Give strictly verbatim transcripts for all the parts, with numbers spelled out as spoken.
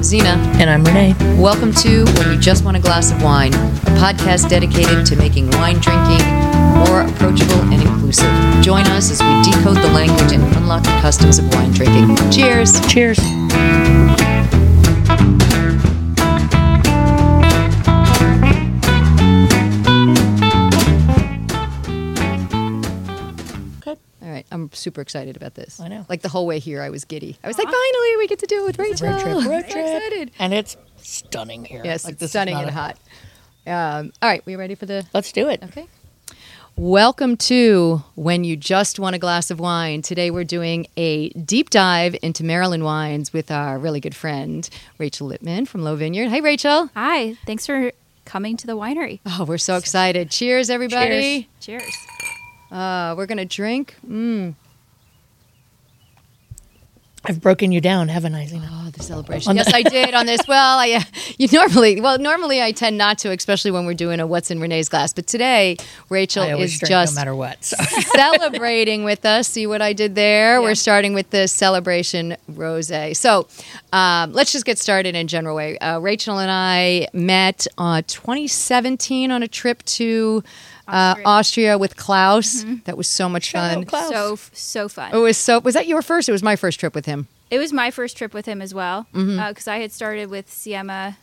Zena. And I'm Renee. Welcome to When You Just Want a Glass of Wine, a podcast dedicated to making wine drinking more approachable and inclusive. Join us as we decode the language and unlock the customs of wine drinking. Cheers. Cheers. I'm super excited about this. I know. Like the whole way here, I was giddy. I was like, finally, we get to do it with Rachel. Road trip, road I'm trip. excited. And it's stunning here. Yes, like, it's this is stunning not and a- hot. Um, all right, we ready for the... Let's do it. Okay. Welcome to When You Just Want a Glass of Wine. Today we're doing a deep dive into Maryland wines with our really good friend, Rachel Lippman from Low Vineyard. Hi, Rachel. Hi. Thanks for coming to the winery. Oh, we're so excited. Cheers, everybody. Cheers. Cheers. Uh, we're going to drink. Mm. I've broken you down, haven't I, Zena? Oh, the celebration. Yes, I did on this. Well, I, uh, you normally, well, normally I tend not to, especially when we're doing a What's in Renee's Glass. But today, Rachel I always is drink just no matter what. So. celebrating with us. See what I did there? Yeah. We're starting with the Celebration Rosé. So um, let's just get started in a general way. Uh, Rachel and I met uh, twenty seventeen on a trip to uh, Austria. Austria with Klaus. Mm-hmm. That was so much Shout fun. out, Klaus. So so fun. It was so. Was that your first? It was my first trip with him. It was my first trip with him as well, because Mm-hmm. uh, I had started with Siema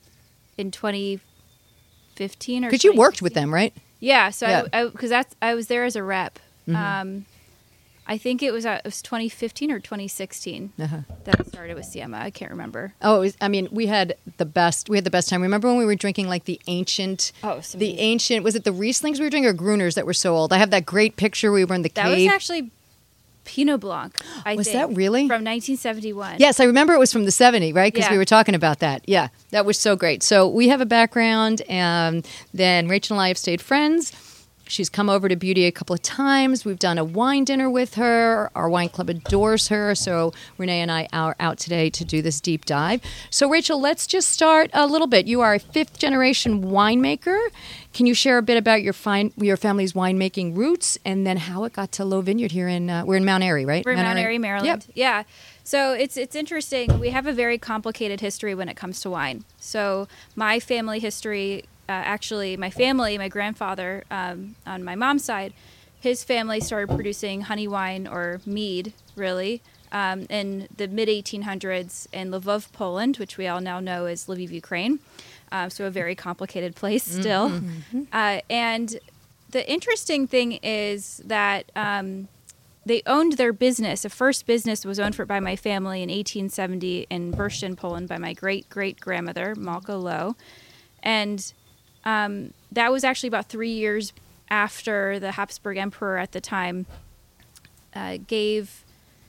in twenty fifteen or Because you worked with twenty sixteen. them, right? Yeah, so Yeah. I because that's I was there as a rep. Mm-hmm. Um, I think it was uh, it was twenty fifteen or twenty sixteen Uh-huh. that I started with Siema. I can't remember. Oh, it was, I mean, we had the best. We had the best time. Remember when we were drinking like the ancient, Oh, it was the amazing. ancient? Was it the Rieslings we were drinking or Gruners that were so old? I have that great picture. We were in the That cave. was actually Pinot Blanc. I Was think, that really? from nineteen seventy-one? Yes, I remember it was from the seventies, right? Because Yeah. we were talking about that. Yeah, that was so great. So we have a background, and then Rachel and I have stayed friends. She's come over to Beauty a couple of times. We've done a wine dinner with her. Our wine club adores her. So Renee and I are out today to do this deep dive. So Rachel, let's just start a little bit. You are a fifth generation winemaker. Can you share a bit about your fine, your family's winemaking roots, and then how it got to Low Vineyard here in uh, we're in Mount Airy, right? We're in Mount Airy, Maryland. Yep. Yeah. So it's it's interesting. We have a very complicated history when it comes to wine. So my family history, uh, actually, my family, my grandfather um, on my mom's side, his family started producing honey wine or mead, really, um, in the mid eighteen hundreds in Lvov, Poland, which we all now know as Lviv, Ukraine. Uh, so a very complicated place still. Mm-hmm. Uh, and the interesting thing is that um, they owned their business. The first business was owned for, by my family in eighteen seventy in Bursztyn, Poland, by my great-great-grandmother, Malka Low. And um, that was actually about three years after the Habsburg Emperor at the time uh, gave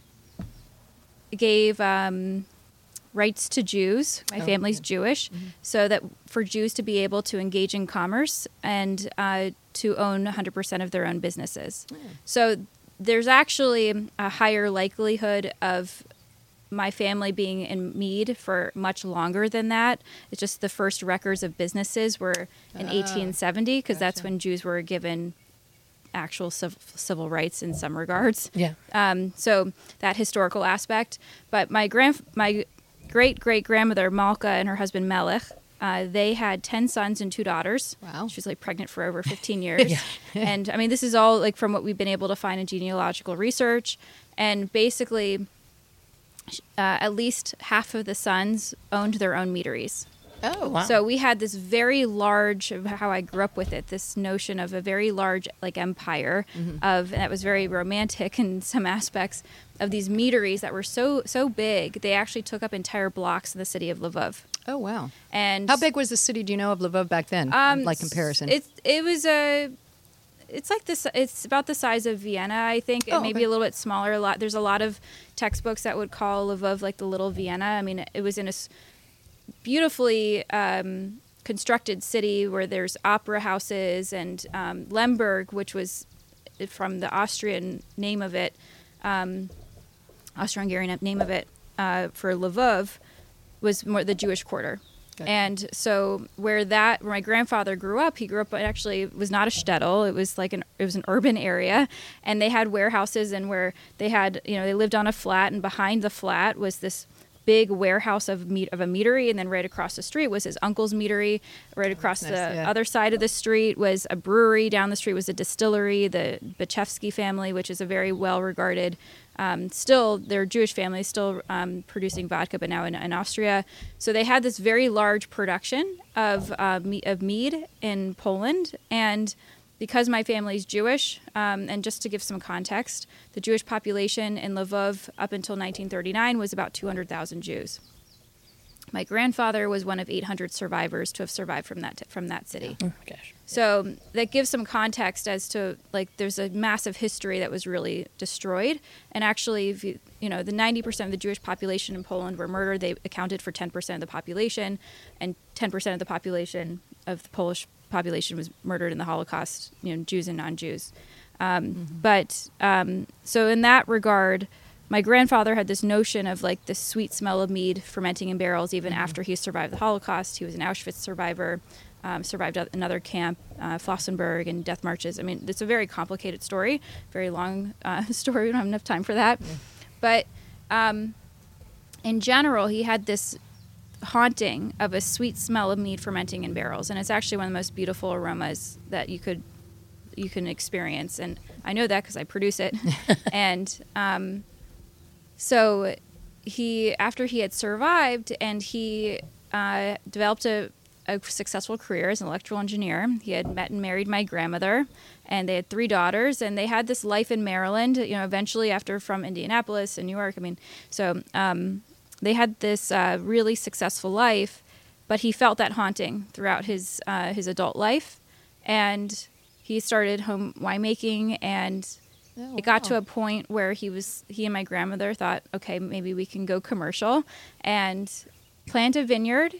gave um, rights to Jews. My Oh, family's okay. Jewish, Mm-hmm. so that for Jews to be able to engage in commerce and uh, to own one hundred percent of their own businesses. Yeah. So there's actually a higher likelihood of my family being in mead for much longer than that. It's just the first records of businesses were in Ah, eighteen seventy, because that's gotcha. when Jews were given actual civ- civil rights in some regards. Yeah. Um, so that historical aspect. But my grand, my great great grandmother Malka and her husband Melech, uh, they had ten sons and two daughters. Wow. She was like pregnant for over fifteen years. Yeah. And I mean, this is all like from what we've been able to find in genealogical research. And basically, uh, at least half of the sons owned their own meaderies. Oh, Wow. So we had this very large, how I grew up with it, this notion of a very large like empire of, and that was very romantic in some aspects, of these meaderies that were so so big, they actually took up entire blocks in the city of Lvov. Oh, wow. And How big was the city, do you know, of Lvov back then? Um, like comparison. It it was a. It's like this. It's about the size of Vienna, I think, and Oh, maybe okay. a little bit smaller. A lot. There's a lot of textbooks that would call Lvov like the little Vienna. I mean, it was in a s- beautifully um, constructed city where there's opera houses, and um, Lemberg, which was from the Austrian name of it, um, Austro-Hungarian name of it uh, for Lvov, was more the Jewish quarter. Gotcha. And so where that where my grandfather grew up, he grew up it actually was not a shtetl. It was like an it was an urban area, and they had warehouses, and where they had you know they lived on a flat, and behind the flat was this big warehouse of meat of a meadery, and then right across the street was his uncle's meadery. Right across nice, the yeah. other side of the street was a brewery. Down the street was a distillery, the Bachevsky family, which is a very well-regarded, um, still, they're a Jewish family, still um, producing vodka, but now in, in Austria. So they had this very large production of, uh, me- of mead in Poland, and because my family's Jewish, um, and just to give some context, the Jewish population in Lvov up until nineteen thirty-nine was about two hundred thousand Jews. My grandfather was one of eight hundred survivors to have survived from that from that city. Oh, gosh. So that gives some context as to, like, there's a massive history that was really destroyed. And actually, if you, you know, the ninety percent of the Jewish population in Poland were murdered. They accounted for ten percent of the population, and ten percent of the population of the Polish population was murdered in the Holocaust, you know, Jews and non-Jews. Um, mm-hmm. But um, so in that regard, my grandfather had this notion of like the sweet smell of mead fermenting in barrels even mm-hmm. after he survived the Holocaust. He was an Auschwitz survivor, um, survived another camp, uh, Flossenburg, and death marches. I mean, it's a very complicated story, very long uh, story. We don't have enough time for that. Yeah. But um, in general, he had this haunting of a sweet smell of mead fermenting in barrels, and it's actually one of the most beautiful aromas that you could you can experience. And I know that because I produce it. and um, so he, after he had survived, and he uh, developed a, a successful career as an electrical engineer. He had met and married my grandmother, and they had three daughters, and they had this life in Maryland. You know, eventually after from Indianapolis and New York. I mean, so. Um, They had this uh, really successful life, but he felt that haunting throughout his uh, his adult life, and he started home winemaking, and oh, it got wow. to a point where he was he and my grandmother thought, okay, maybe we can go commercial and plant a vineyard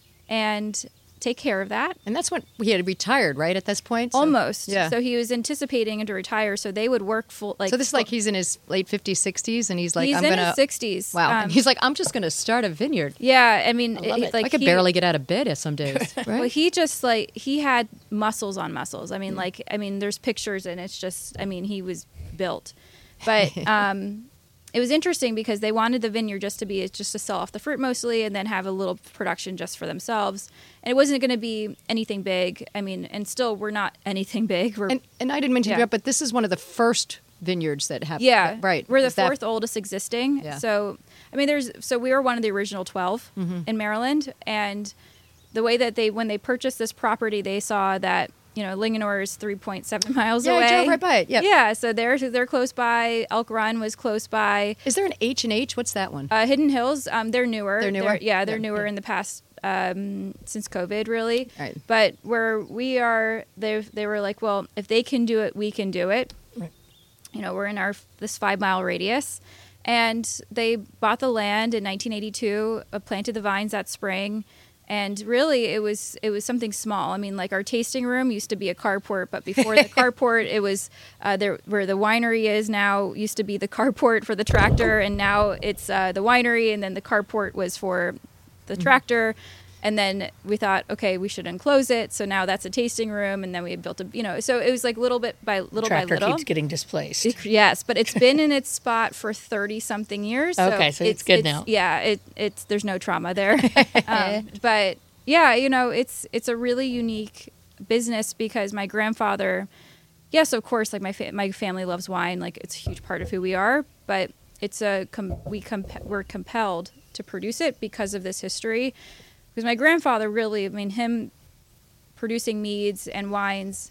and take care of that. And that's when he had retired, right, at this point? So, Almost. Yeah. So he was anticipating to retire, so they would work full. Like So this is like he's in his late fifties, sixties, and he's like, he's I'm in going to... his sixties. Wow. Um, and he's like, I'm just going to start a vineyard. Yeah, I mean... I love it. Like I could he, barely get out of bed some days, right? Well, he just, like, he had muscles on muscles. I mean, mm. like, I mean, there's pictures, and it's just, I mean, he was built. But... um it was interesting because they wanted the vineyard just to be just to sell off the fruit mostly, and then have a little production just for themselves. And it wasn't going to be anything big. I mean, and still we're not anything big. We're, and, and I didn't mention yeah. it, but this is one of the first vineyards that happened. Yeah, right. We're the Is that- fourth oldest existing. Yeah. So I mean, there's so we were one of the original twelve mm-hmm. in Maryland, and the way that they when they purchased this property, they saw that. You know, Linganore is three point seven miles yeah, away. Yeah, I drove right by it. Yep. Yeah, so they're they're close by. Elk Run was close by. Is there an H and H? What's that one? Uh, Hidden Hills, um, they're newer. They're newer? yeah, they're Yeah, newer yeah. in the past um, since COVID, really. Right. But where we are, they they were like, well, if they can do it, we can do it. Right. You know, we're in our this five mile radius, and they bought the land in nineteen eighty-two, uh, planted the vines that spring. And really, it was it was something small. I mean, like our tasting room used to be a carport, but before the carport, it was uh, there where the winery is now used to be the carport for the tractor, and now it's uh, the winery, and then the carport was for the mm-hmm. tractor. And then we thought, okay, we should enclose it. So now that's a tasting room, and then we built a, you know, so it was like little bit by little Tractor by little. keeps getting displaced. Yes, but it's been in its spot for thirty something years. So okay, so it's, it's good it's, now. Yeah, it it's there's no trauma there. um, but yeah, you know, it's it's a really unique business because my grandfather, yes, of course, like my fa- my family loves wine, like it's a huge part of who we are. But it's a com- we comp- we're compelled to produce it because of this history. Because my grandfather really, I mean, him producing meads and wines,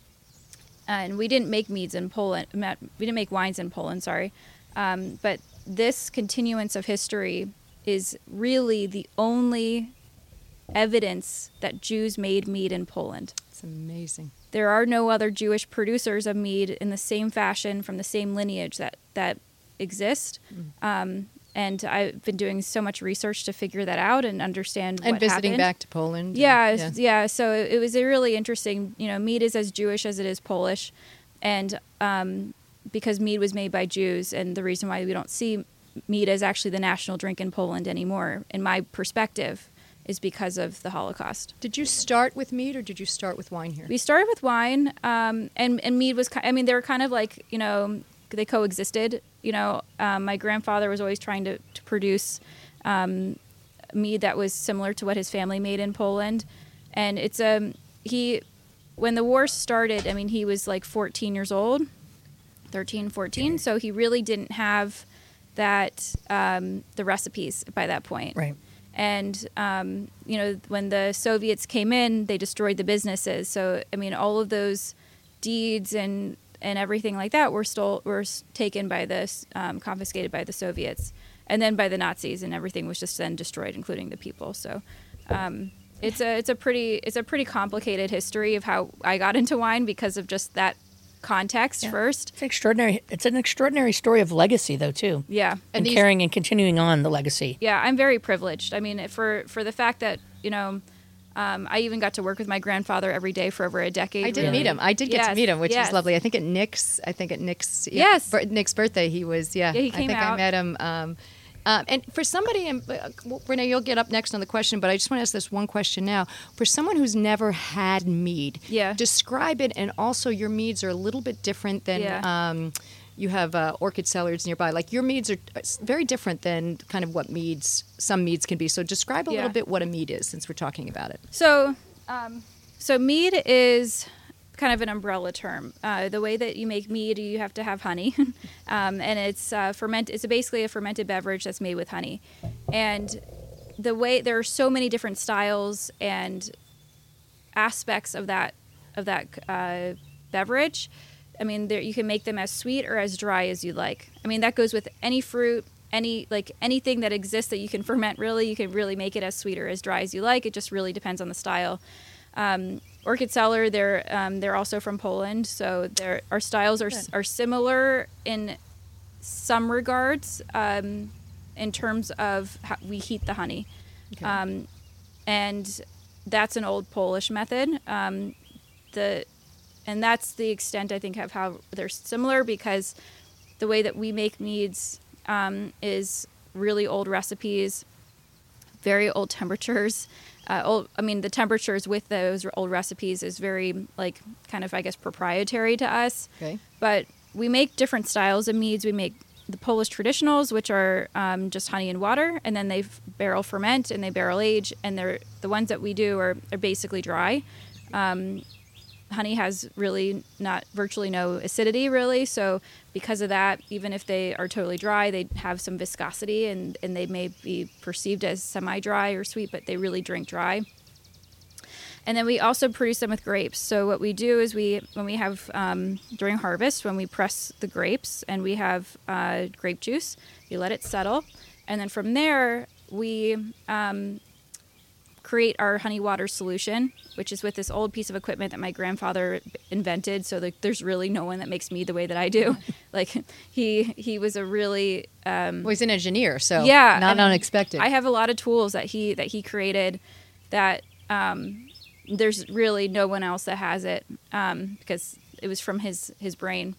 and we didn't make meads in Poland, we didn't make wines in Poland, sorry. Um, but this continuance of history is really the only evidence that Jews made mead in Poland. It's amazing. There are no other Jewish producers of mead in the same fashion from the same lineage that, that exist. Mm. Um, And I've been doing so much research to figure that out and understand and what visiting happened. back to Poland. Yeah, and, yeah, yeah. So it was a really interesting. You know, mead is as Jewish as it is Polish, and um, because mead was made by Jews, and the reason why we don't see mead as actually the national drink in Poland anymore, in my perspective, is because of the Holocaust. Did you start with mead, or did you start with wine here? We started with wine, um, and and mead was. I mean, they were kind of like you know. They coexisted. You know, um, my grandfather was always trying to, to produce um, mead that was similar to what his family made in Poland. And it's um he when the war started, I mean, he was like fourteen years old, thirteen, fourteen, so he really didn't have that um, the recipes by that point. Right. And um, you know, when the Soviets came in, they destroyed the businesses. So I mean, all of those deeds and and everything like that were stole were taken by the um, confiscated by the Soviets, and then by the Nazis, and everything was just then destroyed, including the people. So um, it's a it's a pretty it's a pretty complicated history of how I got into wine because of just that context Yeah. first. It's extraordinary. It's an extraordinary story of legacy, though, too. Yeah, And, And these- carrying and continuing on the legacy. yeah, I'm very privileged. I mean, for for the fact that you know. Um, I even got to work with my grandfather every day for over a decade. I did really. meet him. I did get Yes, to meet him, which yes. was lovely. I think at Nick's. I think at Nick's. Yeah, Yes. bir- Nick's birthday. He was. Yeah. Yeah, he I came think I out. met him. Um, um, and for somebody, and uh, well, Renee, you'll get up next on the question, but I just want to ask this one question now. For someone who's never had mead, Yeah. describe it. And also, your meads are a little bit different than. Yeah. Um, you have uh, orchid cellars nearby. Like your meads are uh, very different than kind of what meads some meads can be. So describe a Yeah. little bit what a mead is, since we're talking about it. So, um, so mead is kind of an umbrella term. Uh, the way that you make mead, you have to have honey, um, and it's uh, ferment. It's basically a fermented beverage that's made with honey, and the way there are so many different styles and aspects of that of that uh, beverage. I mean, there, you can make them as sweet or as dry as you like. I mean, that goes with any fruit, any like anything that exists that you can ferment. Really, you can really make it as sweet or as dry as you like. It just really depends on the style. Um, Orchid Cellar, they're um, they're also from Poland, so their our styles are are similar in some regards, um, in terms of how we heat the honey, um, and that's an old Polish method. Um, the and that's the extent I think of how they're similar, because the way that we make meads um, is really old recipes, very old temperatures. Uh, old, I mean, the temperatures with those old recipes is very, like, kind of, I guess, proprietary to us. Okay. But we make different styles of meads. We make the Polish traditionals, which are um, just honey and water, and then they f- barrel ferment and they barrel age. And they're the ones that we do are, are basically dry. Um, honey has really not virtually no acidity, really. So because of that, even if they are totally dry, they have some viscosity, and, and they may be perceived as semi-dry or sweet, but they really drink dry. And then we also produce them with grapes. So what we do is we, when we have, um, during harvest, when we press the grapes and we have uh, grape juice, we let it settle. And then from there, we um, create our honey water solution, which is with this old piece of equipment that my grandfather invented. So like, there's really no one that makes mead the way that I do. Like he he was a really um, Well, he's an engineer, so yeah, not and unexpected. I have a lot of tools that he that he created that um, there's really no one else that has it, um, because it was from his his brain.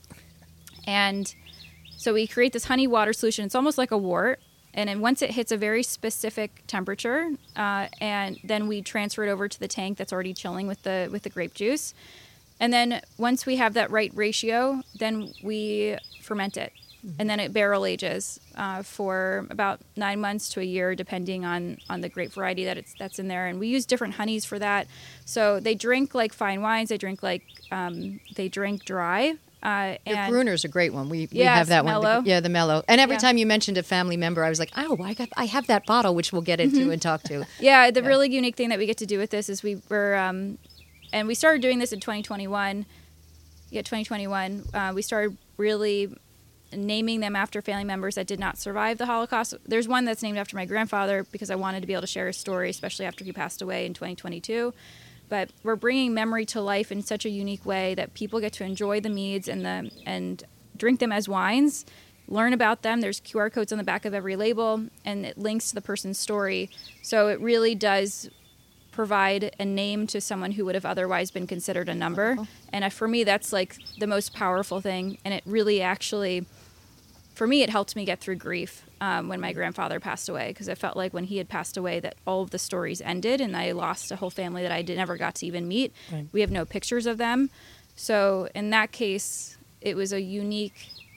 And so we create this honey water solution. It's almost like a wort. And then once it hits a very specific temperature, uh, and then we transfer it over to the tank that's already chilling with the with the grape juice. And then once we have that right ratio, then we ferment it. And then it barrel ages uh, for about nine months to a year, depending on, on the grape variety that it's that's in there. And we use different honeys for that. So they drink like fine wines. They drink like um, they drink dry. Uh, Your and Gruner's a great one. We, we Yes, have that one. mellow. The- yeah, the mellow. And every Yeah. time you mentioned a family member, I was like, oh, I got, I have that bottle, which we'll get into and talk to. Yeah, the Yeah. really unique thing that we get to do with this is we were, um, and we started doing this in twenty twenty-one. Yeah, twenty twenty-one. Uh, we started really naming them after family members that did not survive the Holocaust. There's one that's named after my grandfather because I wanted to be able to share his story, especially after he passed away in twenty twenty-two. But we're bringing memory to life in such a unique way that people get to enjoy the meads and the and drink them as wines, learn about them. There's Q R codes on the back of every label, and it links to the person's story. So it really does provide a name to someone who would have otherwise been considered a number. And uh, for me, that's like the most powerful thing. And it really actually, for me, it helped me get through grief um, when my grandfather passed away, because I felt like when he had passed away that all of the stories ended and I lost a whole family that I did, never got to even meet. Right. We have no pictures of them. So in that case, it was a unique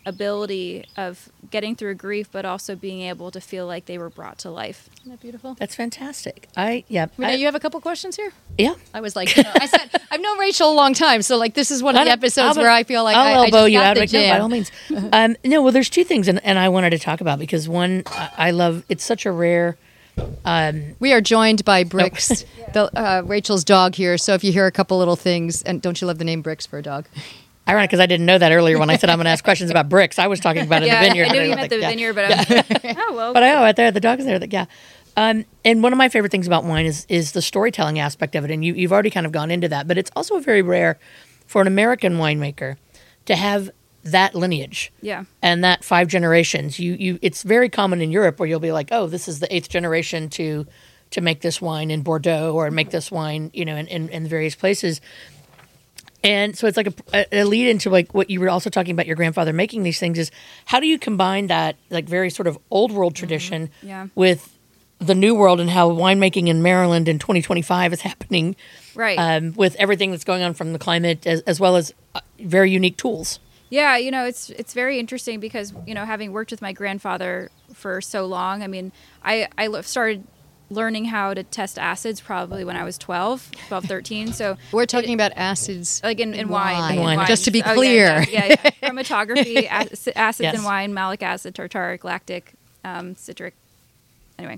ability of getting through grief, but also being able to feel like they were brought to life. Isn't that beautiful? That's fantastic. I yeah. Renee, I, you have a couple questions here? yeah. I was like, you know, I said, I've known Rachel a long time, so like this is one of the I'll- episodes I'll- where I feel like I'll I, I elbow just you got out. the Like, no, by jam. all means. um, no, well, there's two things, and, and I wanted to talk about because one, I, I love. It's such a rare. We are joined by Bricks, the, uh, Rachel's dog here. So if you hear a couple little things, and don't you love the name Bricks for a dog? Ironic, because I didn't know that earlier when I said I'm going to ask questions about bricks. I was talking about it in Yeah, the vineyard. I but knew you was meant like, the yeah. vineyard, but I was like, oh, well. But I know right there, the dog is there. Like, yeah. Um, and one of my favorite things about wine is is the storytelling aspect of it. And you, you've already kind of gone into that. But it's also very rare for an American winemaker to have that lineage. Yeah. And that five generations. You you it's very common in Europe where you'll be like, oh, this is the eighth generation to to make this wine in Bordeaux or make this wine, you know, in, in, in various places. And so it's like a, a lead into like what you were also talking about your grandfather making these things is how do you combine that like very sort of old world tradition Yeah. with the new world and how winemaking in Maryland in twenty twenty-five is happening, Right. um, with everything that's going on from the climate as, as well as uh, very unique tools. Yeah, you know, it's it's very interesting because, you know, having worked with my grandfather for so long, I mean, I, I lo- started learning how to test acids probably when I was twelve, twelve, thirteen. So We're talking about acids, like in, in wine. wine. in wine. Just to be Oh, yeah, clear. Yeah, yeah, yeah. Chromatography, ac- acids Yes. in wine, malic acid, tartaric, lactic, um, citric. Anyway.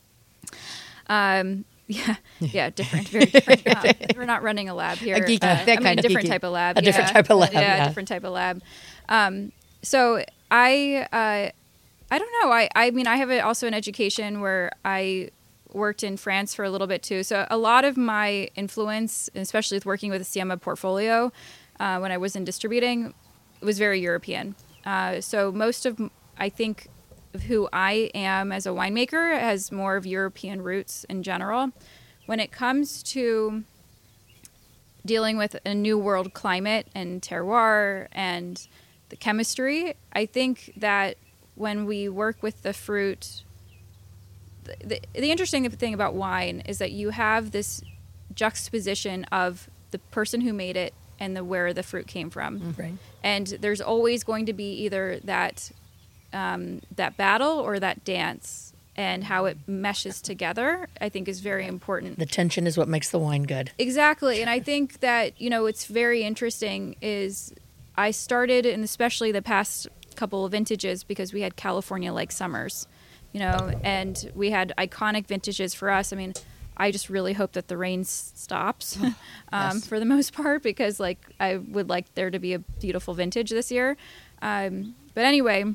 Um, yeah, yeah, different, very different. Um, we're not running a lab here. A geeky- Uh, that I mean, kind a of different geeky. type of lab. A different yeah. type of lab, Yeah, yeah. a different type of lab. Um, so I, uh, I don't know. I, I mean, I have a, also an education where I worked in France for a little bit too. So a lot of my influence, especially with working with the Siema portfolio, uh, when I was in distributing, was very European. Uh, so most of, I think, of who I am as a winemaker has more of European roots in general. When it comes to dealing with a new world climate and terroir and the chemistry, I think that when we work with the fruit, the, the, the interesting thing about wine is that you have this juxtaposition of the person who made it and the where the fruit came from. Right. And there's always going to be either that um, that battle or that dance, and how it meshes together, I think, is very important. The tension is what makes the wine good. Exactly. And I think that, you know, it's very interesting is I started, and especially the past couple of vintages, because we had California-like summers, you know, and we had iconic vintages for us. I mean, I just really hope that the rain s- stops um, Yes. for the most part, because, like, I would like there to be a beautiful vintage this year. Um, but anyway,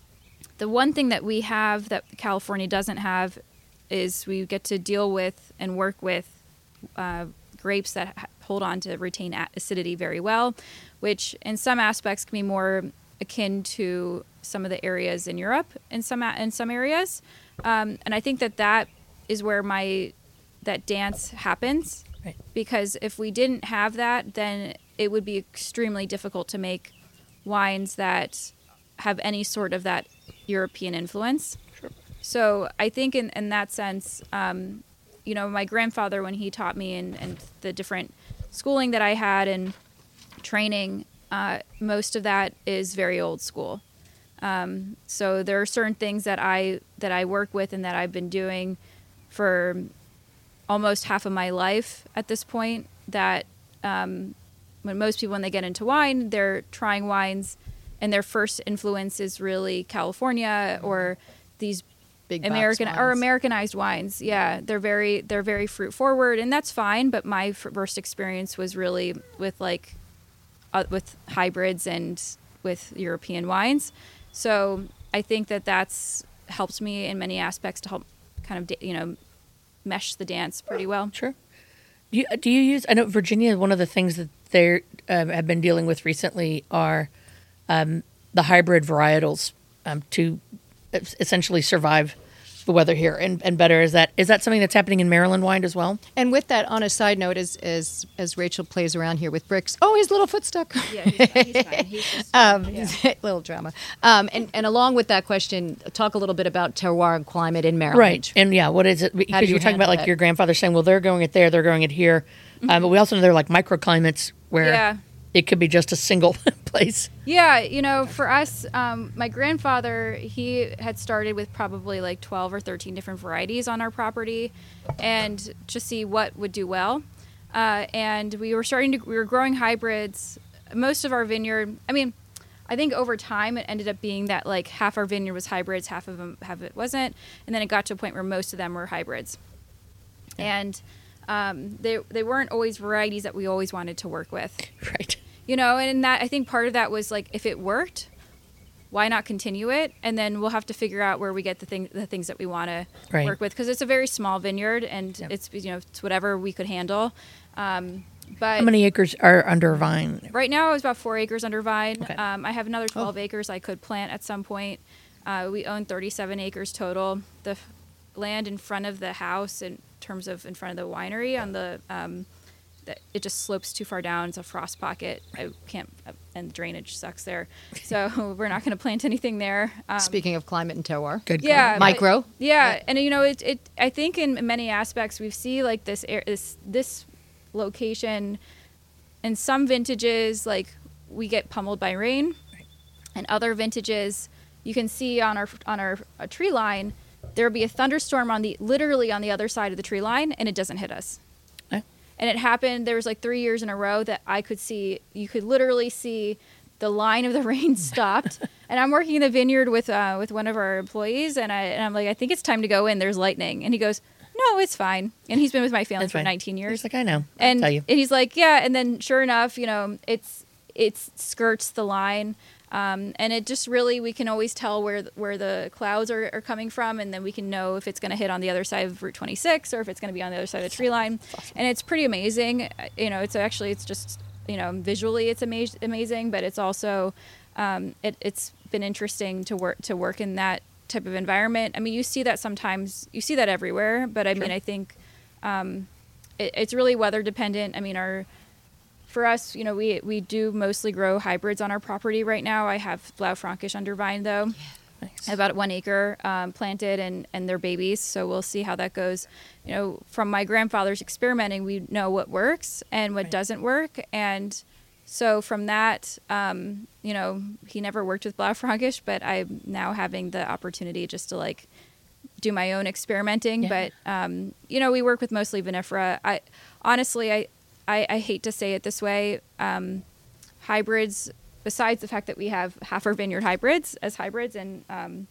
the one thing that we have that California doesn't have is we get to deal with and work with uh, grapes that ha- hold on to retain a- acidity very well, which in some aspects can be more akin to some of the areas in Europe in some a- in some areas, um, and I think that that is where my that dance happens. Right. Because if we didn't have that, then it would be extremely difficult to make wines that have any sort of that European influence. Sure. So I think in, in that sense, um, you know, my grandfather, when he taught me and, and the different schooling that I had and training, uh, most of that is very old school. Um, so there are certain things that I that I work with and that I've been doing for almost half of my life at this point, that um, when most people, when they get into wine, they're trying wines and their first influence is really California or these Big box American or wines. Americanized wines. Yeah, they're very they're very fruit forward, and that's fine. But my f- first experience was really with like uh, with hybrids and with European wines. So I think that that's helped me in many aspects to help kind of da- you know mesh the dance pretty well. Sure. Do you, do you use? I know Virginia. One of the things that they um, have been dealing with recently are um, the hybrid varietals um, to es- essentially survive the weather here and, and better. Is that is that something that's happening in Maryland wine as well? And with that, on a side note, as as as Rachel plays around here with Bricks, oh, his little foot stuck. Yeah, he's fine. He's fine. He's just, Um, yeah. little drama. Um, and, and along with that question, talk a little bit about terroir and climate in Maryland. Right. And yeah, what is it? Because do you you were talking about handle like that? your grandfather saying, well, they're growing it there, they're growing it here. Um, but we also know there are like microclimates where Yeah. it could be just a single place. Yeah, you know, for us, um, my grandfather, he had started with probably like twelve or thirteen different varieties on our property and to see what would do well. Uh, and we were starting to, we were growing hybrids. Most of our vineyard, I mean, I think over time it ended up being that like half our vineyard was hybrids, half of them, half of it wasn't. And then it got to a point where most of them were hybrids. Yeah. And um, they, they weren't always varieties that we always wanted to work with. Right. You know, and that I think part of that was like, if it worked, why not continue it? And then we'll have to figure out where we get the thing, the things that we want to right. work with, because it's a very small vineyard, and yep. it's you know it's whatever we could handle. Um, but how many acres are under vine? Right now, it's about four acres under vine. Okay. Um, I have another twelve oh. acres I could plant at some point. Uh, we own thirty-seven acres total. The f- land in front of the house, in terms of in front of the winery, on the um, it just slopes too far down. It's a frost pocket. I can't, and the drainage sucks there. So we're not going to plant anything there. Um, Speaking of climate and terroir, good. Yeah, micro. But, yeah, yeah, and you know, it, it. I think in many aspects we see like this, this, this location. In some vintages, like we get pummeled by rain, right. and other vintages, you can see on our on our uh, tree line, there will be a thunderstorm on the literally on the other side of the tree line, and it doesn't hit us. And it happened, there was like three years in a row that I could see, you could literally see the line of the rain stopped. And I'm working in the vineyard with uh, with one of our employees, and, I, and I'm like, I think it's time to go in, there's lightning. And he goes, no, it's fine. And he's been with my family That's for fine. nineteen years. He's like, I know. I'll and, tell you. and he's like, yeah. And then sure enough, you know, it's it skirts the line. Um, and it just really, we can always tell where where the clouds are, are coming from, and then we can know if it's going to hit on the other side of Route twenty-six or if it's going to be on the other side of the tree line. Awesome. And it's pretty amazing. You know, it's actually, it's just, you know, visually it's ama- amazing, but it's also, um, it, it's been interesting to work to work in that type of environment. I mean, you see that sometimes, you see that everywhere, but I sure. mean, I think um, it, it's really weather dependent. I mean, our For us, you know, we we do mostly grow hybrids on our property right now. I have Blaufränkisch under vine, though. Yeah, nice. About one acre um, planted, and, and they're babies, so we'll see how that goes. You know, from my grandfather's experimenting, we know what works and what right. doesn't work. And so from that, um, you know, he never worked with Blaufränkisch, but I'm now having the opportunity just to, like, do my own experimenting. Yeah. But, um, you know, we work with mostly vinifera. I honestly, I... I, I hate to say it this way, um, hybrids, besides the fact that we have half our vineyard hybrids as hybrids, and um,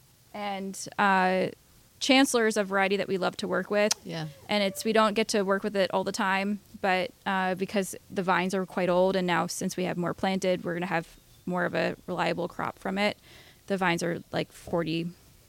and uh, Chancellor is a variety that we love to work with. Yeah. And it's we don't get to work with it all the time, but uh, because the vines are quite old, and now since we have more planted, we're going to have more of a reliable crop from it. The vines are like forty,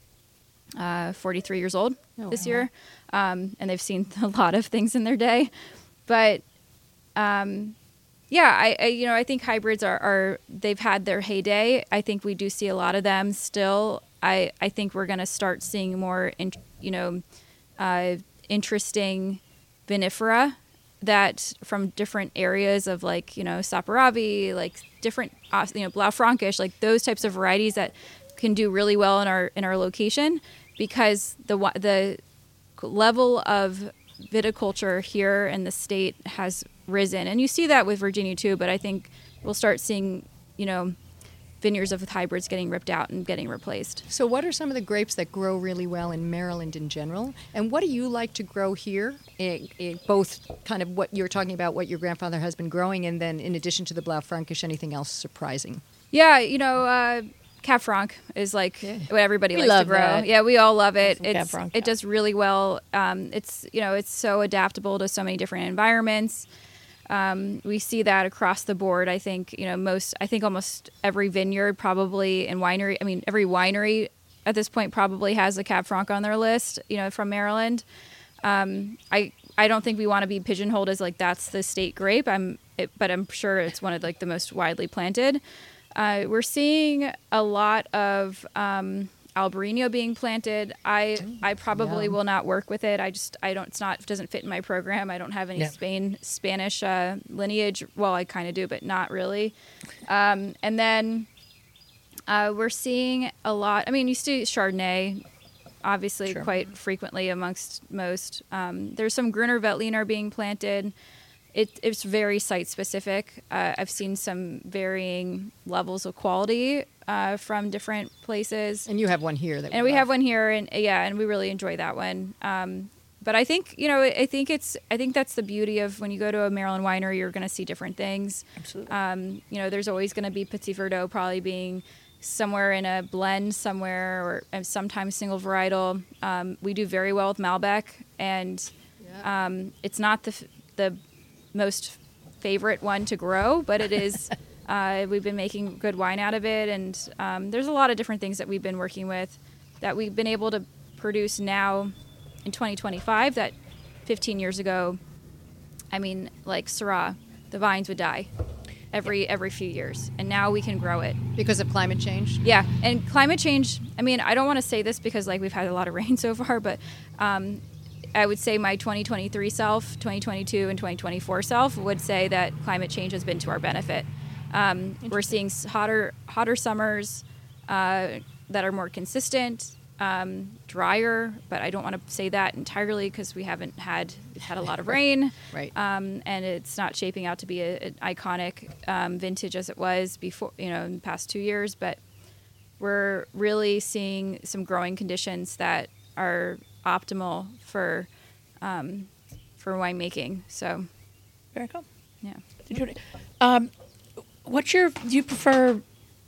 uh, forty-three years old oh, this wow. year, um, and they've seen a lot of things in their day. But Um, yeah, I, I, you know, I think hybrids are, are, they've had their heyday. I think we do see a lot of them still. I, I think we're going to start seeing more, in, you know, uh, interesting vinifera that from different areas of, like, you know, Saperavi, like different, uh, you know, Blaufränkisch, like those types of varieties that can do really well in our, in our location, because the, the level of viticulture here in the state has risen, and you see that with Virginia too, but I think we'll start seeing, you know, vineyards of hybrids getting ripped out and getting replaced. So what are some of the grapes that grow really well in Maryland in general, and what do you like to grow here, it, it, both kind of what you're talking about, what your grandfather has been growing, and then in addition to the Blaufränkisch, anything else surprising? Yeah, you know, uh Cab Franc is like yeah. what everybody we likes love to grow. That. Yeah, we all love it. It's, Cab Franc, it yeah. does really well. Um, it's you know it's so adaptable to so many different environments. Um, we see that across the board. I think you know most. I think almost every vineyard probably and winery. I mean every winery at this point probably has a Cab Franc on their list. You know from Maryland. Um, I I don't think we want to be pigeonholed as like that's the state grape. I'm, it, but I'm sure it's one of like the most widely planted. Uh, we're seeing a lot of um, Albarino being planted. I I probably yeah. will not work with it. I just I don't. It's not. It doesn't fit in my program. I don't have any yeah. Spain Spanish uh, lineage. Well, I kind of do, but not really. Um, and then uh, we're seeing a lot. I mean, you see Chardonnay, obviously, sure. quite frequently amongst most. Um, there's some Gruner Veltliner being planted. it, it's very site specific. Uh, I've seen some varying levels of quality uh, from different places. And you have one here that And we love. have one here, and yeah, and we really enjoy that one. Um, but I think you know, I think it's, I think that's the beauty of when you go to a Maryland winery, you're going to see different things. Absolutely. Um, you know, there's always going to be Petit Verdot probably being somewhere in a blend somewhere, or and sometimes single varietal. Um, we do very well with Malbec, and Yeah. um, it's not the f- the most favorite one to grow, but it is. Uh, we've been making good wine out of it, and um, there's a lot of different things that we've been working with that we've been able to produce now in twenty twenty-five that fifteen years ago, I mean, like Syrah, the vines would die every every few years, and now we can grow it. Because of climate change? Yeah, and climate change, I mean, I don't want to say this because like we've had a lot of rain so far, but um, I would say my twenty twenty-three self, twenty twenty-two, and twenty twenty-four self would say that climate change has been to our benefit. Um, we're seeing s- hotter hotter summers uh, that are more consistent, um, drier, but I don't want to say that entirely because we haven't had we've had a lot of rain, Right. um, and it's not shaping out to be a, an iconic um, vintage as it was before, you know, in the past two years. But we're really seeing some growing conditions that are optimal for um, for winemaking. So, Very cool. yeah. Did you, um, what's your? Do you prefer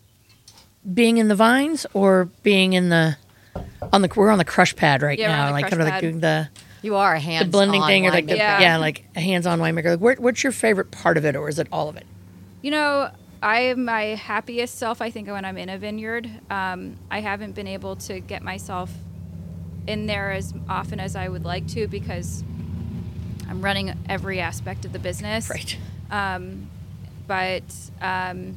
being in the vines or being in the on the? We're on the crush pad right Yeah, we're on now, the like crush kind of like pad. doing the You are a the hands blending thing, or like the, Yeah. yeah. like a hands-on winemaker. Like, where, what's your favorite part of it, or is it all of it? You know, I am my happiest self, I think, when I'm in a vineyard. Um, I haven't been able to get myself in there as often as I would like to because I'm running every aspect of the business. Right. Um, but um,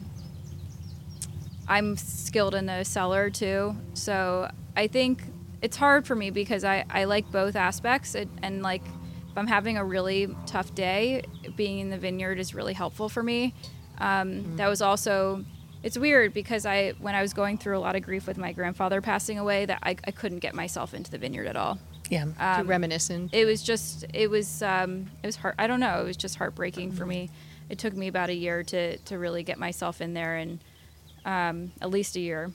I'm skilled in the cellar too. So I think it's hard for me because I, I like both aspects. It, and like if I'm having a really tough day, being in the vineyard is really helpful for me. Um, Mm-hmm. That was also, it's weird because I, when I was going through a lot of grief with my grandfather passing away, that I, I couldn't get myself into the vineyard at all. Yeah. Um, Too reminiscent. It was just, it was, um, it was heart. I don't know. It was just heartbreaking for me. It took me about a year to to really get myself in there, and um, at least a year.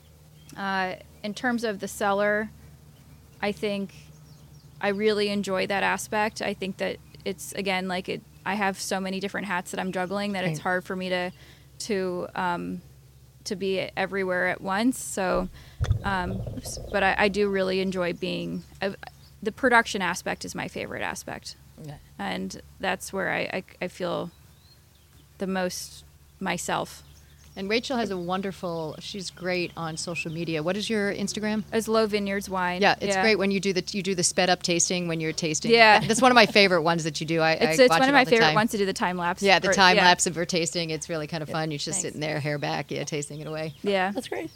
Uh, in terms of the cellar, I think I really enjoy that aspect. I think that it's again like it. I have so many different hats that I'm juggling that it's Right. hard for me to to um, to be everywhere at once. So, um, oops, but I, I do really enjoy being. Uh, the production aspect is my favorite aspect, Yeah. and that's where I, I, I feel the most myself. And Rachel has a wonderful, she's great on social media. What is your Instagram? As Low Vineyards Wine. Yeah, it's great when you do the you do the sped up tasting when you're tasting. Yeah. That's one of my favorite ones that you do. I, It's, I it's watch one it of all my the favorite time. ones to do the time lapse. Yeah, the or- time yeah. lapse of her tasting. It's really kind of fun. You're just Thanks. sitting there, hair back, yeah, tasting it away. Yeah. That's great.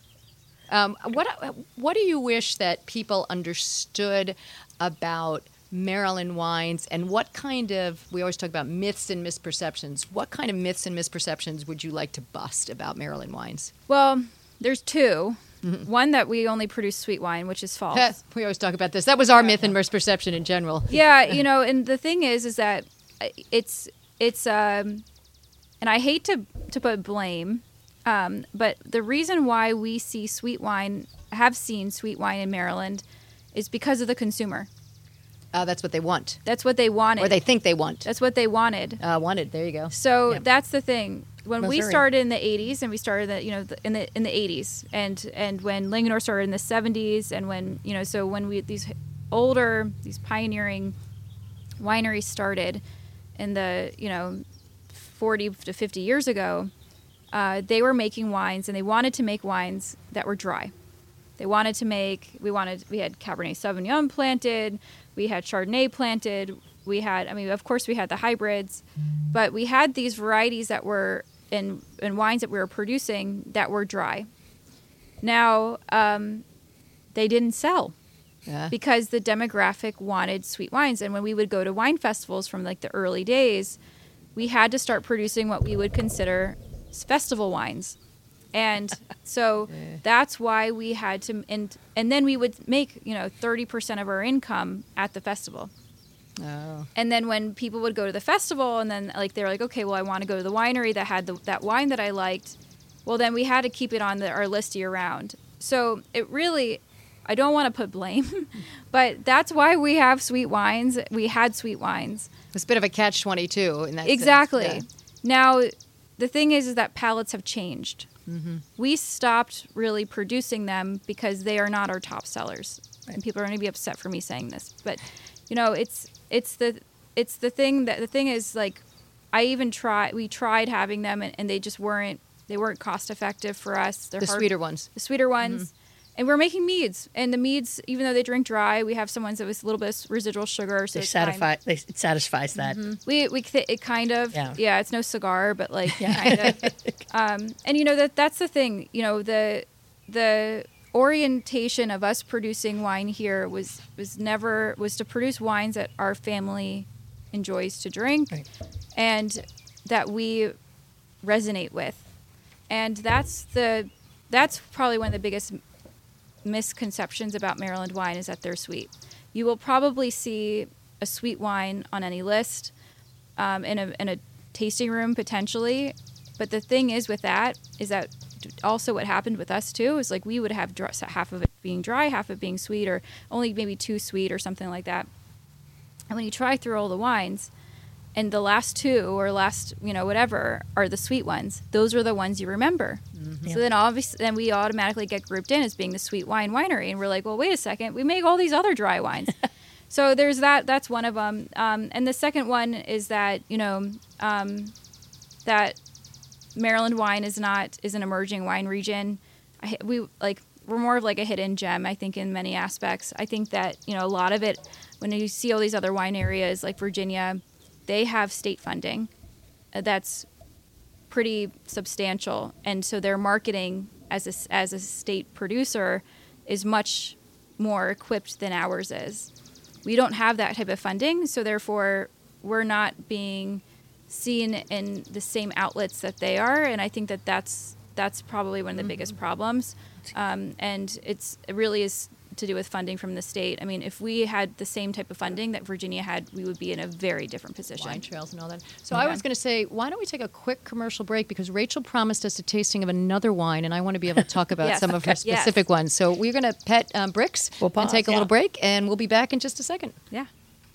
Um, what what do you wish that people understood about Maryland wines, and what kind of, we always talk about myths and misperceptions. What kind of myths and misperceptions would you like to bust about Maryland wines? Well, there's two. One that we only produce sweet wine, which is false. We always talk about this. That was our myth and misperception in general. Yeah, you know, and the thing is, is that it's it's um, and I hate to to put blame, um, but the reason why we see sweet wine, have seen sweet wine in Maryland, is because of the consumer. Uh, that's what they want, That's what they wanted. or they think they want. That's what they wanted. Uh, wanted. There you go. So Yeah. that's the thing. When we Missouri. started in the eighties, and we started, the, you know, the, in the in the eighties, and and when Linganore started in the seventies, and when you know, so when we these older, these pioneering wineries started in the you know forty to fifty years ago, uh, they were making wines, and they wanted to make wines that were dry. They wanted to make. We wanted. We had Cabernet Sauvignon planted. We had Chardonnay planted. We had. I mean, of course, we had the hybrids, but we had these varieties that were in in wines that we were producing that were dry. Now, um, they didn't sell Yeah. because the demographic wanted sweet wines, and when we would go to wine festivals from like the early days, we had to start producing what we would consider festival wines. And so Yeah. that's why we had to, and and then we would make, you know, thirty percent of our income at the festival. Oh. And then when people would go to the festival, and then like they're like, okay, well, I want to go to the winery that had the, that wine that I liked. Well, then we had to keep it on the, our list year round. So it really, I don't want to put blame, but that's why we have sweet wines. We had sweet wines. It's a bit of a catch twenty-two in that Exactly. sense. Yeah. Now, the thing is, is that palates have changed. Mm-hmm. We stopped really producing them because they are not our top sellers. Right. And people are going to be upset for me saying this, but you know, it's it's the it's the thing that the thing is like, I even try we tried having them and, and they just weren't they weren't cost effective for us. They're The hard, sweeter ones. the sweeter ones. Mm-hmm. And we're making meads, and the meads, even though they drink dry, we have some ones that was a little bit of residual sugar. So They it's fine. satisfy. They, it satisfies that. We we th- it kind of Yeah. yeah. It's no cigar, but like Yeah. kind of. Um, and you know that that's the thing. You know the the orientation of us producing wine here was was never was to produce wines that our family enjoys to drink, Right. and that we resonate with, and that's the that's probably one of the biggest misconceptions about Maryland wine is that they're sweet. You will probably see a sweet wine on any list, um, in a in a tasting room potentially, but the thing is with that is that also what happened with us too is like we would have dry, half of it being dry, half of it being sweet, or only maybe too sweet or something like that. And when you try through all the wines, and the last two or last, you know, whatever are the sweet ones, those are the ones you remember. Yeah. So then obviously then we automatically get grouped in as being the sweet wine winery, and we're like, well, wait a second, we make all these other dry wines. So there's that. That's one of them. Um, and the second one is that you know um, that Maryland wine is not is an emerging wine region. I, we like we're more of like a hidden gem, I think, in many aspects. I think that you know a lot of it when you see all these other wine areas like Virginia, they have state funding uh, that's pretty substantial, and so their marketing as a, as a state producer is much more equipped than ours is. We don't have that type of funding, so therefore we're not being seen in the same outlets that they are, and I think that that's that's probably one of the mm-hmm. biggest problems, um, and it's it really is to do with funding from the state. I mean, if we had the same type of funding that Virginia had, we would be in a very different position. Wine trails and all that. So Yeah. I was going to say, why don't we take a quick commercial break, because Rachel promised us a tasting of another wine, and I want to be able to talk about Yes. some of her Yes. specific ones. So we're going to pet um, Bricks We'll and pause, take a yeah. little break, and we'll be back in just a second. Yeah.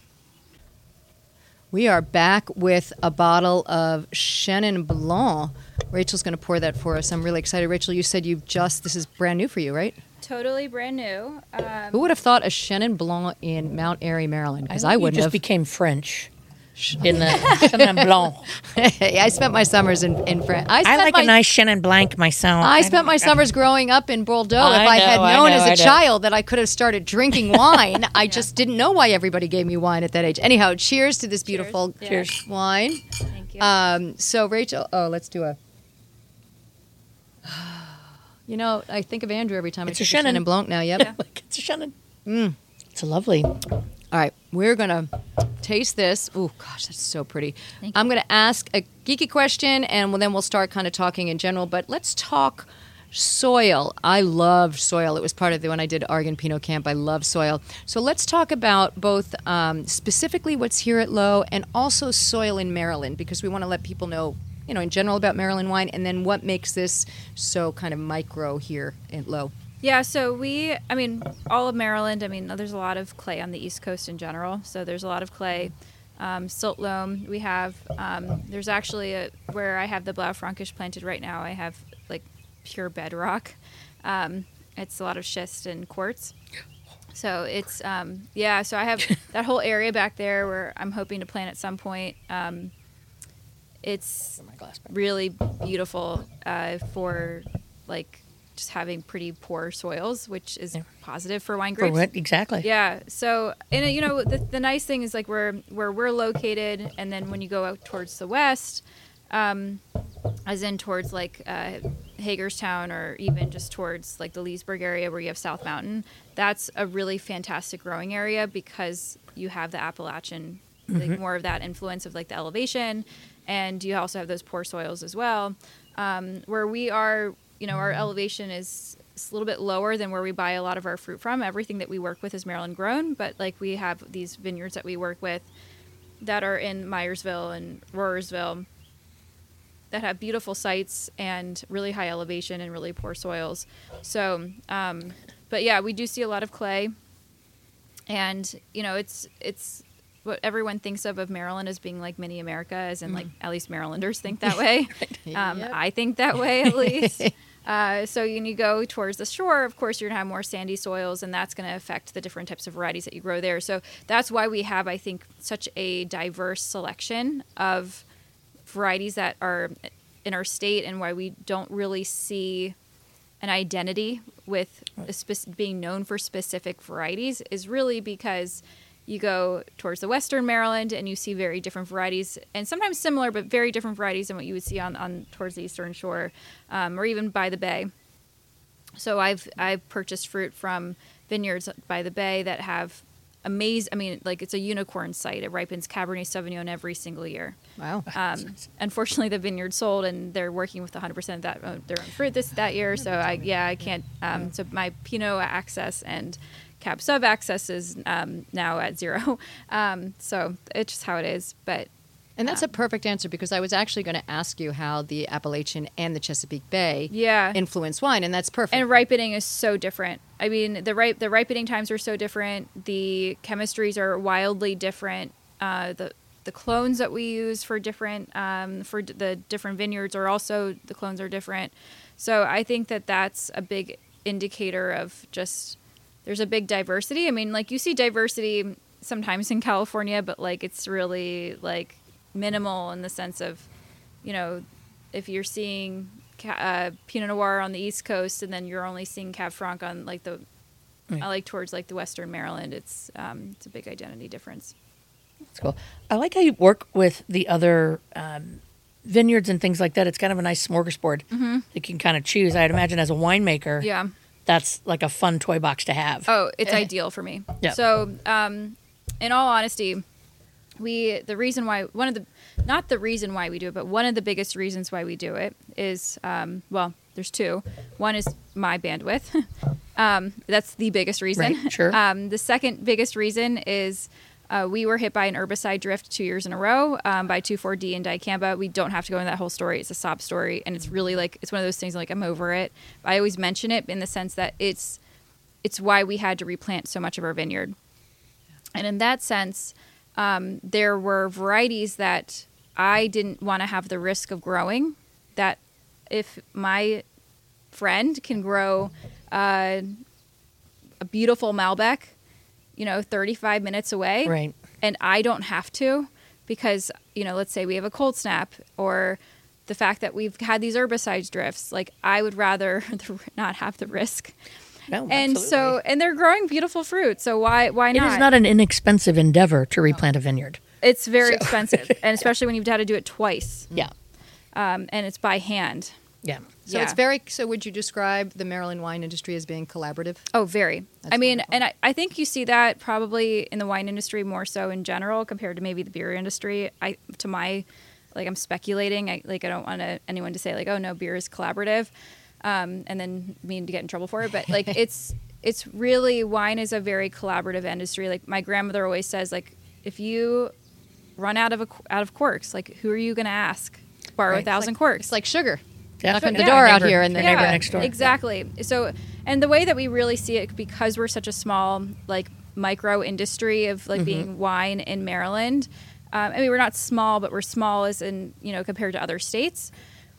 We are back with a bottle of Chenin Blanc. Rachel's going to pour that for us. I'm really excited. Rachel, you said you've just, this is brand new for you, right? Totally brand new. Um, Who would have thought a Chenin Blanc in Mount Airy, Maryland? Because I, You wouldn't just have. became French in the Chenin Blanc. Hey, I spent my summers in, in France. I, I spent like my, a nice Chenin Blanc myself. I spent my summers growing up in Bordeaux. I if I had know, I known know, as a I know. child that I could have started drinking wine, I just didn't know why everybody gave me wine at that age. Anyhow, cheers to this beautiful Yeah. Cheers. wine. Thank you. Um, so, Rachel, oh, let's do a. You know, I think of Andrew every time It's I a drink Chenin. Chenin Blanc now. Yep. Yeah. Like, it's a Chenin. Mm. It's a lovely. All right, we're gonna taste this. Oh gosh, that's so pretty. Thank I'm gonna ask a geeky question, and then we'll start kind of talking in general. But let's talk soil. I love soil. It was part of the when I did Oregon Pinot Camp. I love soil. So let's talk about both um, specifically what's here at Lowe and also soil in Maryland, because we want to let people know, you know, in general about Maryland wine, and then what makes this so kind of micro here at Lowe. Yeah, so we, I mean, all of Maryland, I mean, there's a lot of clay on the East Coast in general. So there's a lot of clay. Um, silt loam, we have, um, there's actually a, where I have the Blaufränkisch planted right now, I have like pure bedrock. Um, it's a lot of schist and quartz. So it's, um, yeah, so I have that whole area back there where I'm hoping to plant at some point. Um, it's My glass back. really beautiful uh, for like just having pretty poor soils, which is Yeah. positive for wine For grapes. what? Exactly. Yeah. So, and uh, you know, the, the nice thing is like where where we're located, and then when you go out towards the west, um, as in towards like uh, Hagerstown, or even just towards like the Leesburg area where you have South Mountain, that's a really fantastic growing area because you have the Appalachian, like more of that influence of like the elevation, and you also have those poor soils as well. Um, where we are, you know, our elevation is it's a little bit lower than where we buy a lot of our fruit from. Everything that we work with is Maryland grown, but like we have these vineyards that we work with that are in Myersville and Rohrersville that have beautiful sites and really high elevation and really poor soils. So, um, but yeah, we do see a lot of clay, and you know, it's it's what everyone thinks of of Maryland as being like mini America, as in like at least Marylanders think that way. um, Yep. I think that way at least. Uh, so when you go towards the shore, of course, you're going to have more sandy soils, and that's going to affect the different types of varieties that you grow there. So that's why we have, I think, such a diverse selection of varieties that are in our state, and why we don't really see an identity with a spec- being known for specific varieties is really because you go towards the western Maryland and you see very different varieties, and sometimes similar, but very different varieties than what you would see on, on towards the eastern shore, um, or even by the bay. So I've I've purchased fruit from vineyards by the bay that have amazing. I mean, like it's a unicorn site. It ripens Cabernet Sauvignon every single year. Wow. Um, unfortunately, the vineyard sold, and they're working with one hundred percent of that uh, their own fruit this that year. So I yeah I can't. Um, so my Pinot access and Cab Sauv access is um, now at zero. Um, so it's just how it is. But And that's a perfect answer, because I was actually going to ask you how the Appalachian and the Chesapeake Bay yeah, influence wine, and that's perfect. and ripening is so different. I mean, the ripe the ripening times are so different. The chemistries are wildly different. Uh, the the clones that we use for different um, for d- the different vineyards are also the clones are different. So I think that that's a big indicator of just there's a big diversity. I mean, like you see diversity sometimes in California, but like it's really like minimal in the sense of, you know, if you're seeing ca- uh, Pinot Noir on the East Coast and then you're only seeing Cab Franc on like the, Right. I like towards like the Western Maryland, it's um, it's a big identity difference. That's cool. I like how you work with the other um, vineyards and things like that. It's kind of a nice smorgasbord. Mm-hmm. You can kind of choose. I'd imagine as a winemaker, Yeah. that's like a fun toy box to have. Oh, it's ideal for me. Yeah. So, um, in all honesty, we the reason why one of the not the reason why we do it, but one of the biggest reasons why we do it is um, well, there's two. One is my bandwidth. um, that's the biggest reason. Right, sure. Um, the second biggest reason is uh, we were hit by an herbicide drift two years in a row um, by two four D and dicamba. We don't have to go into that whole story. It's a sob story, and it's really like it's one of those things like I'm over it. I always mention it in the sense that it's it's why we had to replant so much of our vineyard. And in that sense, um, there were varieties that I didn't want to have the risk of growing, that if my friend can grow uh, a beautiful Malbec, you know, thirty-five minutes away, Right. and I don't have to because, you know, let's say we have a cold snap or the fact that we've had these herbicides drifts, like I would rather not have the risk. No, And absolutely. so, and they're growing beautiful fruit. So why, why It not? is not an inexpensive endeavor to replant a vineyard. It's very expensive, and especially when you've had to do it twice, Yeah. um, and it's by hand. Yeah. so yeah. it's very. So would you describe the Maryland wine industry as being collaborative? Oh, very. That's I mean, wonderful. and I, I think you see that probably in the wine industry more so in general compared to maybe the beer industry. I, to my, like, I'm speculating. I like I don't want to, anyone to say like, oh no, beer is collaborative, um, and then me to get in trouble for it. But like, it's it's really wine is a very collaborative industry. Like my grandmother always says, like if you run out of a, out of corks, like who are you going to ask? Borrow Right. a thousand It's like, corks. It's like sugar. Yeah. Knocking the Yeah. door out Neighbor- here, and your then neighbor next door. Exactly. So, and the way that we really see it, because we're such a small, like, micro industry of like being wine in Maryland. Um, I mean, we're not small, but we're small as in, you know, compared to other states.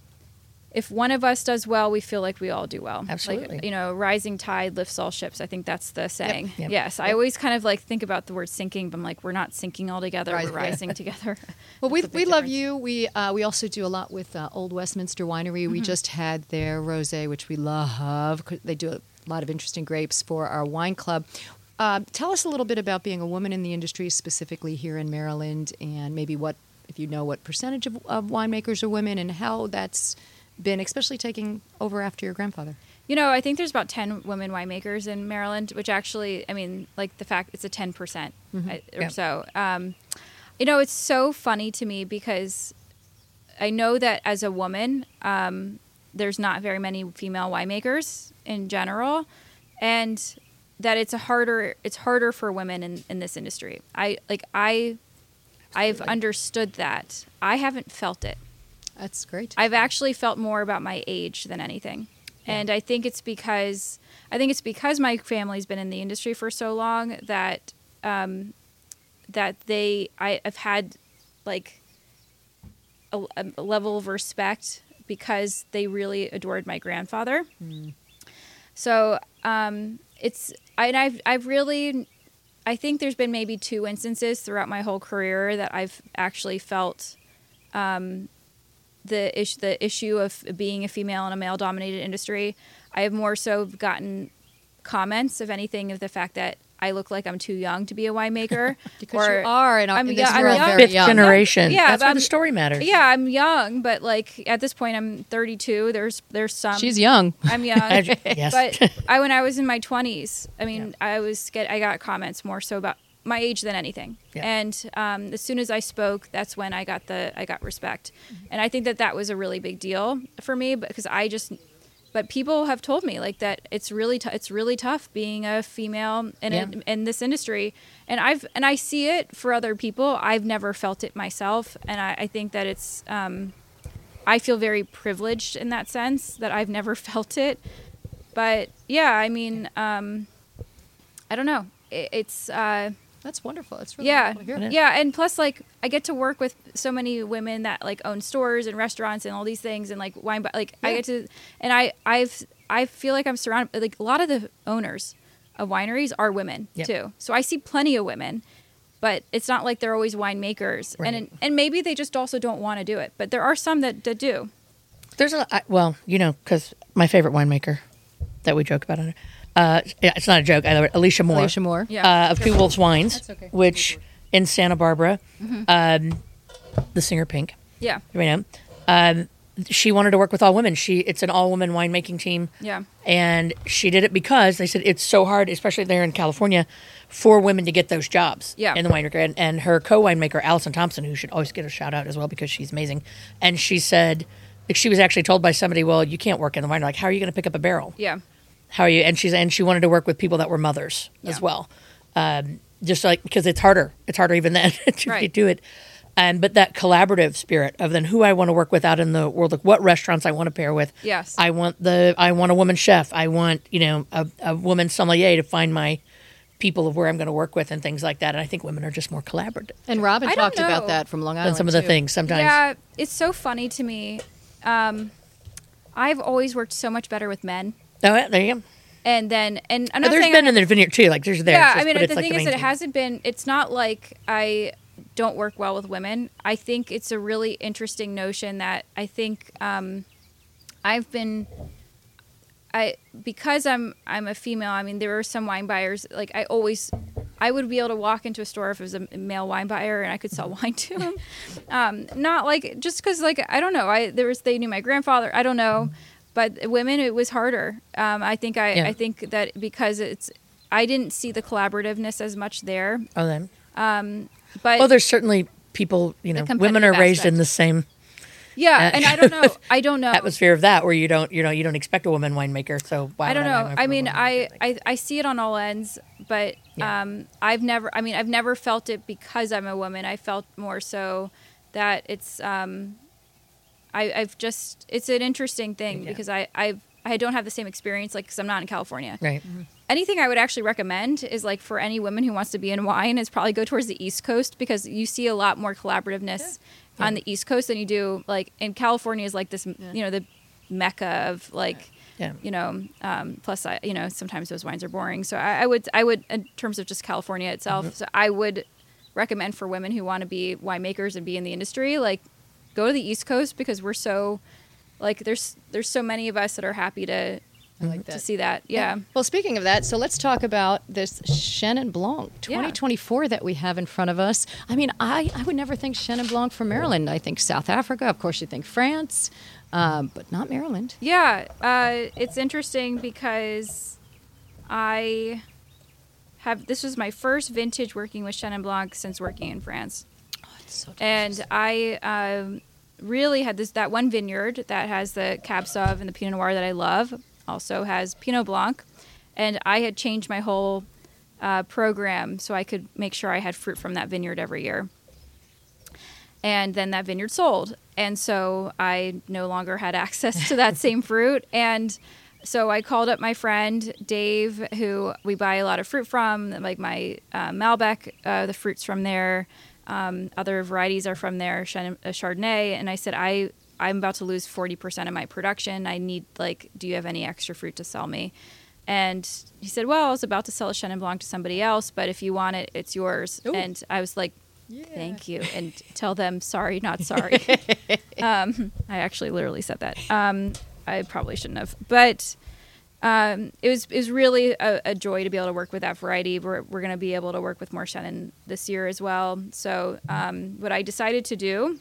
If one of us does well, we feel like we all do well. Absolutely. Like, you know, rising tide lifts all ships. I think that's the saying. Yep. Yes. I always kind of like think about the word sinking, but I'm like, we're not sinking all together. Rise- We're rising together. Well, we That's a we big love difference. you. We uh, we also do a lot with uh, Old Westminster Winery. We just had their rosé, which we love. They do a lot of interesting grapes for our wine club. Uh, tell us a little bit about being a woman in the industry, specifically here in Maryland, and maybe what, if you know, what percentage of, of winemakers are women, and how that's been, especially taking over after your grandfather. You know, I think there's about ten women winemakers in Maryland, which actually, I mean, like the fact it's a ten percent I- or Yeah. so. Um, you know, it's so funny to me because I know that as a woman, um, there's not very many female winemakers in general, and that it's a harder it's harder for women in, in this industry. I like I I've understood that. I haven't felt it. That's great. I've actually felt more about my age than anything. Yeah. And I think it's because I think it's because my family's been in the industry for so long that um, that they I, I've had like a, a level of respect because they really adored my grandfather. Mm. So um, it's I, and I've I've really I think there's been maybe two instances throughout my whole career that I've actually felt um, the issue the issue of being a female in a male dominated industry. I have more so gotten comments, if anything, of the fact that I look like I'm too young to be a winemaker. Because or you are, and I'm, in yeah, this I'm world, young. very Fifth young. generation. Yeah, That's where I'm- the story matters. Yeah, I'm young, but like at this point, I'm thirty-two. There's there's some. She's young. I'm young. Yes. But I, when I was in my twenties, I mean, I was get I got comments more so about my age than anything. Yeah. And um, as soon as I spoke, that's when I got the I got respect, and I think that that was a really big deal for me because I just. But people have told me like that it's really t- it's really tough being a female in Yeah. a, in this industry, and I've and I see it for other people. I've never felt it myself, and I, I think that it's um, I feel very privileged in that sense that I've never felt it. But yeah, I mean, um, I don't know. It, it's uh, That's wonderful. That's really yeah, wonderful to hear. yeah, and plus, like, I get to work with so many women that like own stores and restaurants and all these things, and like wine, but like I Yeah. get to, and I, I've, I feel like I'm surrounded. Like a lot of the owners of wineries are women Yep. too, so I see plenty of women, but it's not like they're always winemakers, Right. and and maybe they just also don't want to do it, but there are some that, that do. There's a I, well, you know, because my favorite winemaker that we joke about on it. Uh, yeah, it's not a joke. I love it. Alicia Moore. Alicia Moore. Yeah. Uh, of Two Wolves Wines, That's okay. which in Santa Barbara, um, the singer Pink, Yeah, you know, um, she wanted to work with all women. She it's an all women winemaking team. yeah, And she did it because they said it's so hard, especially there in California, for women to get those jobs Yeah. in the winemaker. And, and her co-winemaker, Allison Thompson, who should always get a shout out as well because she's amazing. And she said, like, she was actually told by somebody, well, you can't work in the winery. Like, how are you going to pick up a barrel? yeah, How are you? And she's and she wanted to work with people that were mothers as Yeah. well, um, just like because it's harder. It's harder even then to Right. do it. Um, but that collaborative spirit of then who I want to work with out in the world, like what restaurants I want to pair with. Yes. I want the I want a woman chef. I want you know a, a woman sommelier to find my people of where I'm going to work with and things like that. And I think women are just more collaborative And Robin I don't talked about know. that from Long Island. than some of the too. things sometimes. yeah. It's so funny to me. Um, I've always worked so much better with men, Oh, yeah, there you go. and then and I'm But not there's saying been I- in the vineyard too. Like there's there. Yeah, it's just- I mean, but the it's like thing is main that it team. hasn't been. It's not like I don't work well with women. I think it's a really interesting notion that I think um, I've been. I because I'm I'm a female. I mean, there are some wine buyers. Like I always, I would be able to walk into a store if it was a male wine buyer and I could sell wine to him. Um, not like just because like I don't know. I there was they knew my grandfather. I don't know, but women it was harder. Um, I think I Yeah. I think that because it's I didn't see the collaborativeness as much there. Oh, then. But Well, there's certainly people. You know, women are competitive raised aspect. in the same yeah, and I don't know. I don't know. atmosphere of that where you don't you know you don't expect a woman winemaker. So why I don't would buy know. wine I from a mean, woman? I, I, I see it on all ends, but Yeah. um, I've never. I mean, I've never felt it because I'm a woman. I felt more so that it's. Um, I, I've just. It's an interesting thing Yeah. because I, I've. I don't have the same experience, like, because I'm not in California. right. Anything I would actually recommend is like for any woman who wants to be in wine is probably go towards the East Coast because you see a lot more collaborativeness on the East Coast than you do like in California is like this, you know, the mecca of like, Yeah. you know, um, plus I, you know, sometimes those wines are boring. So I, I would, I would, in terms of just California itself, so I would recommend for women who want to be winemakers and be in the industry, like go to the East Coast because we're so, like, there's, there's so many of us that are happy to, I like to that. see that. Yeah. Well, speaking of that, so let's talk about this Chenin Blanc twenty twenty-four that we have in front of us. I mean, I, I would never think Chenin Blanc from Maryland. I think South Africa. Of course, you think France, um, but not Maryland. Yeah, uh, it's interesting because I have this was my first vintage working with Chenin Blanc since working in France, Oh, it's so and I um, really had this that one vineyard that has the Cab Sauv and the Pinot Noir that I love. Also has Pinot Blanc, and I had changed my whole uh, program so I could make sure I had fruit from that vineyard every year. And then that vineyard sold, and so I no longer had access to that same fruit. And so I called up my friend Dave, who we buy a lot of fruit from, like my uh, Malbec, uh, the fruits from there. Um, other varieties are from there, Chen- uh, Chardonnay. And I said, I, I'm about to lose forty percent of my production. I need, like, do you have any extra fruit to sell me? And he said, well, I was about to sell a Chenin Blanc to somebody else, but if you want it, it's yours. Ooh. And I was like, yeah. Thank you. And tell them, sorry, not sorry. um, I actually literally said that. Um, I probably shouldn't have. But um, it was it was really a, a joy to be able to work with that variety. We're, we're going to be able to work with more Chenin this year as well. So um, what I decided to do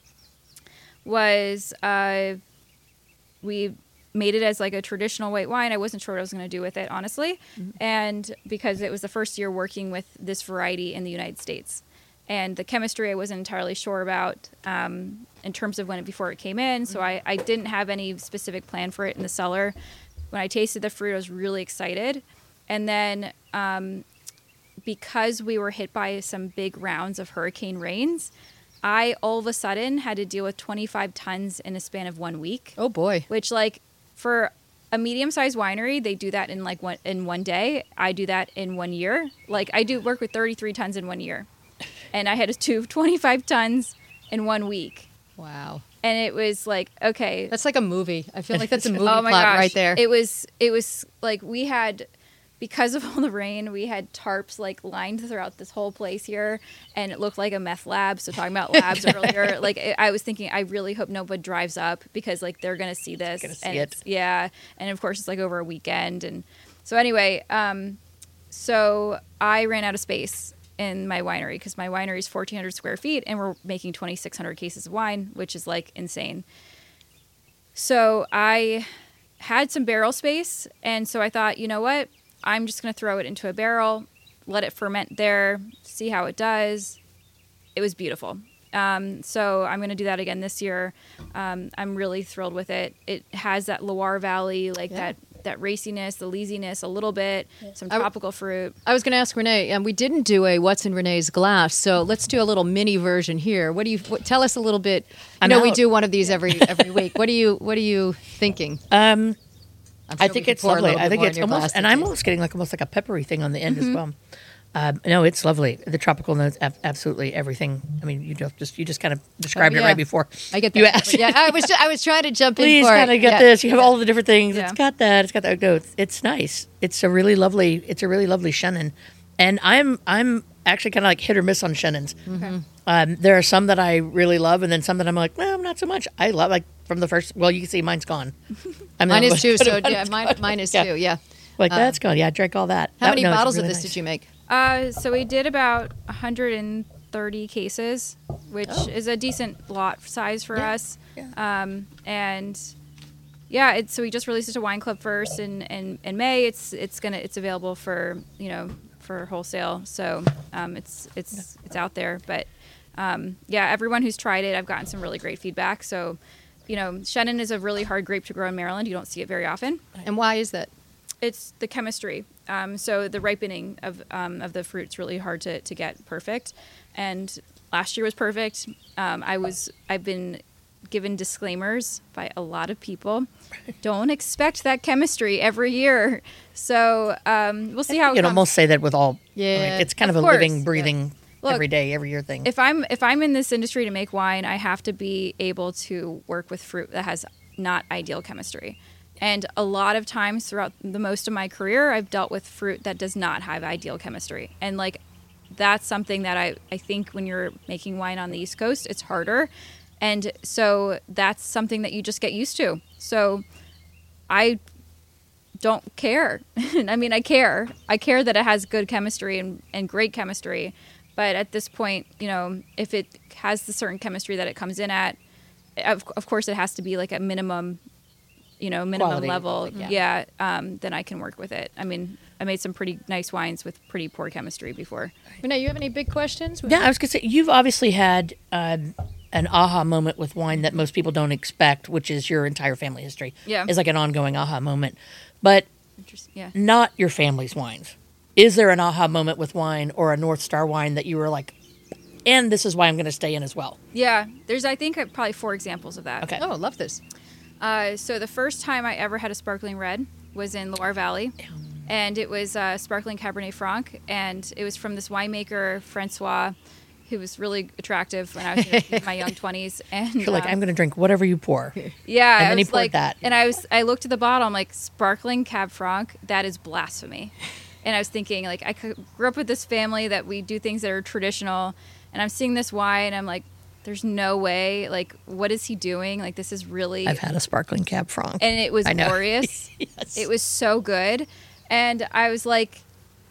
was uh, we made it as like a traditional white wine. I wasn't sure what I was going to do with it, honestly. Mm-hmm. And because it was the first year working with this variety in the United States. And the chemistry I wasn't entirely sure about um, in terms of when it before it came in. So I, I didn't have any specific plan for it in the cellar. When I tasted the fruit, I was really excited. And then um, because we were hit by some big rounds of hurricane rains, I all of a sudden had to deal with twenty-five tons in a span of one week. Oh, boy. Which, like, for a medium-sized winery, they do that in, like, one, in one day. I do that in one year. Like, I do work with thirty-three tons in one year. And I had to do twenty-five tons in one week. Wow. And it was like, okay. That's like a movie. I feel like that's a movie oh my plot gosh. right there. It was, it was like we had, because of all the rain, we had tarps like lined throughout this whole place here. And it looked like a meth lab. So talking about labs earlier, like I was thinking, I really hope nobody drives up because like they're going to see this. Gonna see and it. Yeah. And of course it's like over a weekend. And so anyway, um, so I ran out of space in my winery because my winery is fourteen hundred square feet and we're making twenty-six hundred cases of wine, which is like insane. So I had some barrel space. And so I thought, you know what? I'm just going to throw it into a barrel, let it ferment there, see how it does. It was beautiful. Um, so I'm going to do that again this year. Um, I'm really thrilled with it. It has that Loire Valley, like yeah. that that raciness, the leasiness, a little bit, yeah. some tropical fruit. I was going to ask Renee, and um, we didn't do a What's in Renee's Glass, so let's do a little mini version here. What do you what, tell us a little bit? I know we do one of these every every week. What do you What are you thinking? Um, sure I think it's lovely. I think it's almost, and I'm almost getting like almost like a peppery thing on the end mm-hmm. as well. Um, no, it's lovely. The tropical notes, absolutely everything. I mean, you just you just kind of described oh, yeah. it right before. I get that. You asked. Yeah, I was just, I was trying to jump Please in for kind of get yeah. this. You have all the different things. Yeah. It's got that. It's got that. No, it's, it's nice. It's a really lovely. It's a really lovely Chenin, and I'm I'm actually kind of like hit or miss on Chenins. Mm-hmm. Um, there are some that I really love, and then some that I'm like, well, not so much. I love like from the first. Well, you can see mine's gone. I mean, mine is too. So yeah, mine, mine is yeah. too. Yeah. Like um, that's gone. Yeah, I drank all that. How that, many no, bottles really of this nice. did you make? Uh, so we did about one hundred thirty cases, which oh. is a decent lot size for yeah. us. Yeah. Um, and yeah, it's, so we just released it to Wine Club first in, in, in May. It's it's gonna it's available for you know for wholesale. So um, it's it's yeah. it's out there. But um, yeah, everyone who's tried it, I've gotten some really great feedback. So you know, Chenin is a really hard grape to grow in Maryland. You don't see it very often. And why is that? It's the chemistry. Um, so the ripening of um, of the fruit's really hard to, to get perfect. And last year was perfect. Um, I was I've been given disclaimers by a lot of people. Don't expect that chemistry every year. So um, we'll see how. You can almost say that with all. Yeah, like, it's kind of, of a course. living, breathing, yeah. Look, every day, every year thing. If I'm if I'm in this industry to make wine, I have to be able to work with fruit that has not ideal chemistry. And a lot of times throughout the most of my career, I've dealt with fruit that does not have ideal chemistry. And like, that's something that I, I think when you're making wine on the East Coast, it's harder. And so that's something that you just get used to. So I don't care. I mean, I care. I care that it has good chemistry and, and great chemistry. But at this point, you know, if it has the certain chemistry that it comes in at, of, of course it has to be like a minimum you know, minimum Quality, level, like, yeah, yeah um, then I can work with it. I mean, I made some pretty nice wines with pretty poor chemistry before. Renee, you have any big questions? Yeah, I was going to say, you've obviously had, um, an aha moment with wine that most people don't expect, which is your entire family history. Yeah. Is like an ongoing aha moment. But Interesting. Yeah. not your family's wines. Is there an aha moment with wine or a North Star wine that you were like, and this is why I'm going to stay in as well? Yeah. There's, I think, uh, probably four examples of that. Okay. Oh, I love this. Uh, so the first time I ever had a sparkling red was in Loire Valley. And it was uh, sparkling Cabernet Franc. And it was from this winemaker, Francois, who was really attractive when I was in my young twenties. And You're like, uh, I'm going to drink whatever you pour. yeah, and I then he was poured like, that. and I was, I looked at the bottle. I'm like, sparkling Cab Franc. That is blasphemy. And I was thinking, like, I grew up with this family that we do things that are traditional, and I'm seeing this wine, and I'm like, there's no way. Like, what is he doing? Like, this is really. I've had a sparkling Cab Franc. And it was I know. glorious. Yes. It was so good. And I was like,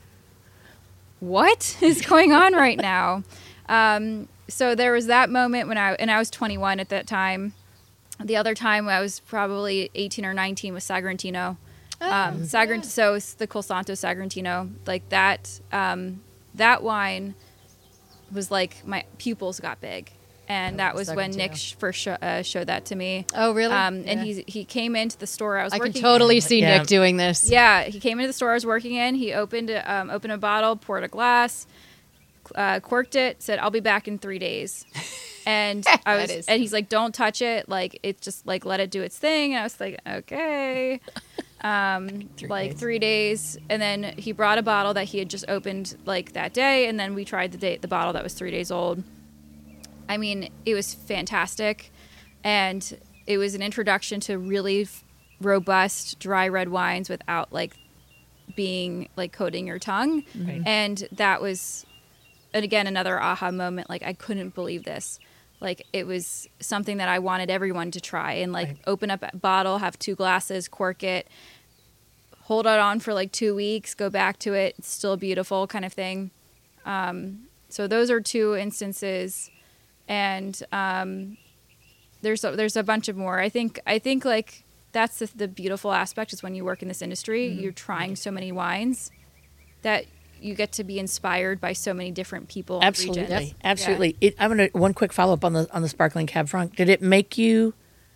what is going on right now? Um, so there was that moment when I, and I was twenty-one at that time. The other time I was probably eighteen or nineteen with Sagrantino. Um, Sagrant- So it's the Col Santo Sagrantino. Like that, um, that wine was like my pupils got big. And that was when Sagrantino. Nick sh- first sho- uh, showed that to me. Oh, really? Um, and Yeah. he he came into the store I was I can working totally see Yeah. Nick doing this. yeah, he came into the store I was working in. He opened a, um, opened a bottle, poured a glass, uh, corked it, said, "I'll be back in three days." And I That was, is- and he's like, "Don't touch it. Like it's just like let it do its thing." And I was like, "Okay." Um, Three like days. three days, and then he brought a bottle that he had just opened like that day, and then we tried the date the bottle that was three days old. I mean, it was fantastic, and it was an introduction to really f- robust dry red wines without like being like coating your tongue. Right. And that was, and again, another aha moment. Like I couldn't believe this. Like it was something that I wanted everyone to try and like Right. open up a bottle, have two glasses, cork it, hold it on for like two weeks, go back to it. It's still beautiful kind of thing. Um, so those are two instances. And um, there's a, there's a bunch of more. I think I think like that's the, the beautiful aspect is when you work in this industry, Mm-hmm. you're trying so many wines that you get to be inspired by so many different people. and Absolutely, regions. absolutely. It, I'm gonna one quick follow up on the on the sparkling Cab Franc. Did it make you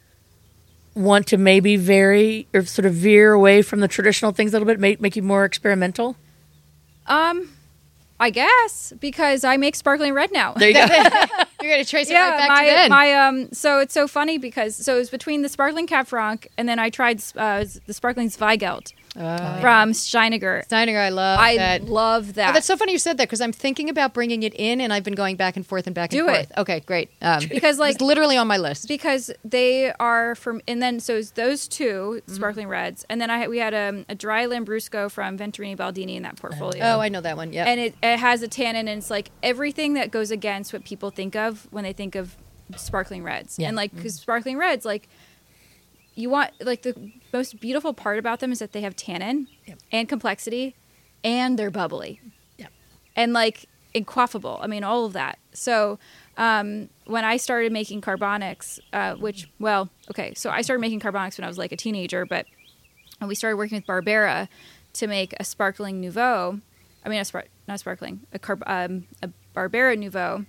want to maybe vary or sort of veer away from the traditional things a little bit? Make make you more experimental? Um, I guess because I make sparkling red now. There you go. You're going to trace it yeah, right back my to then. my um. So it's so funny because so it was between the sparkling Cab Franc and then I tried uh, the sparkling Zweigelt from Steiniger. Steiniger, I love I that. love that. Oh, that's so funny you said that because I'm thinking about bringing it in, and I've been going back and forth and back and Do forth. it. Okay, great. Um, Because, like- it's literally on my list. because they are from, and then so it's those two Mm-hmm. sparkling reds, and then I had, we had a, a dry Lambrusco from Venturini Baldini in that portfolio. Oh, I know that one. Yeah. And it, it has a tannin, and it's like everything that goes against what people think of when they think of sparkling reds. Yeah. And like, because sparkling reds, like, you want, like, the most beautiful part about them is that they have tannin Yep. and complexity, and they're bubbly. Yep. And like, inquaffable. I mean, all of that. So, um, when I started making carbonics, uh, which, well, okay, so I started making carbonics when I was like a teenager, but and we started working with Barbera to make a sparkling Nouveau. I mean, a spar- not sparkling, a, carb- um, a Barbera Nouveau.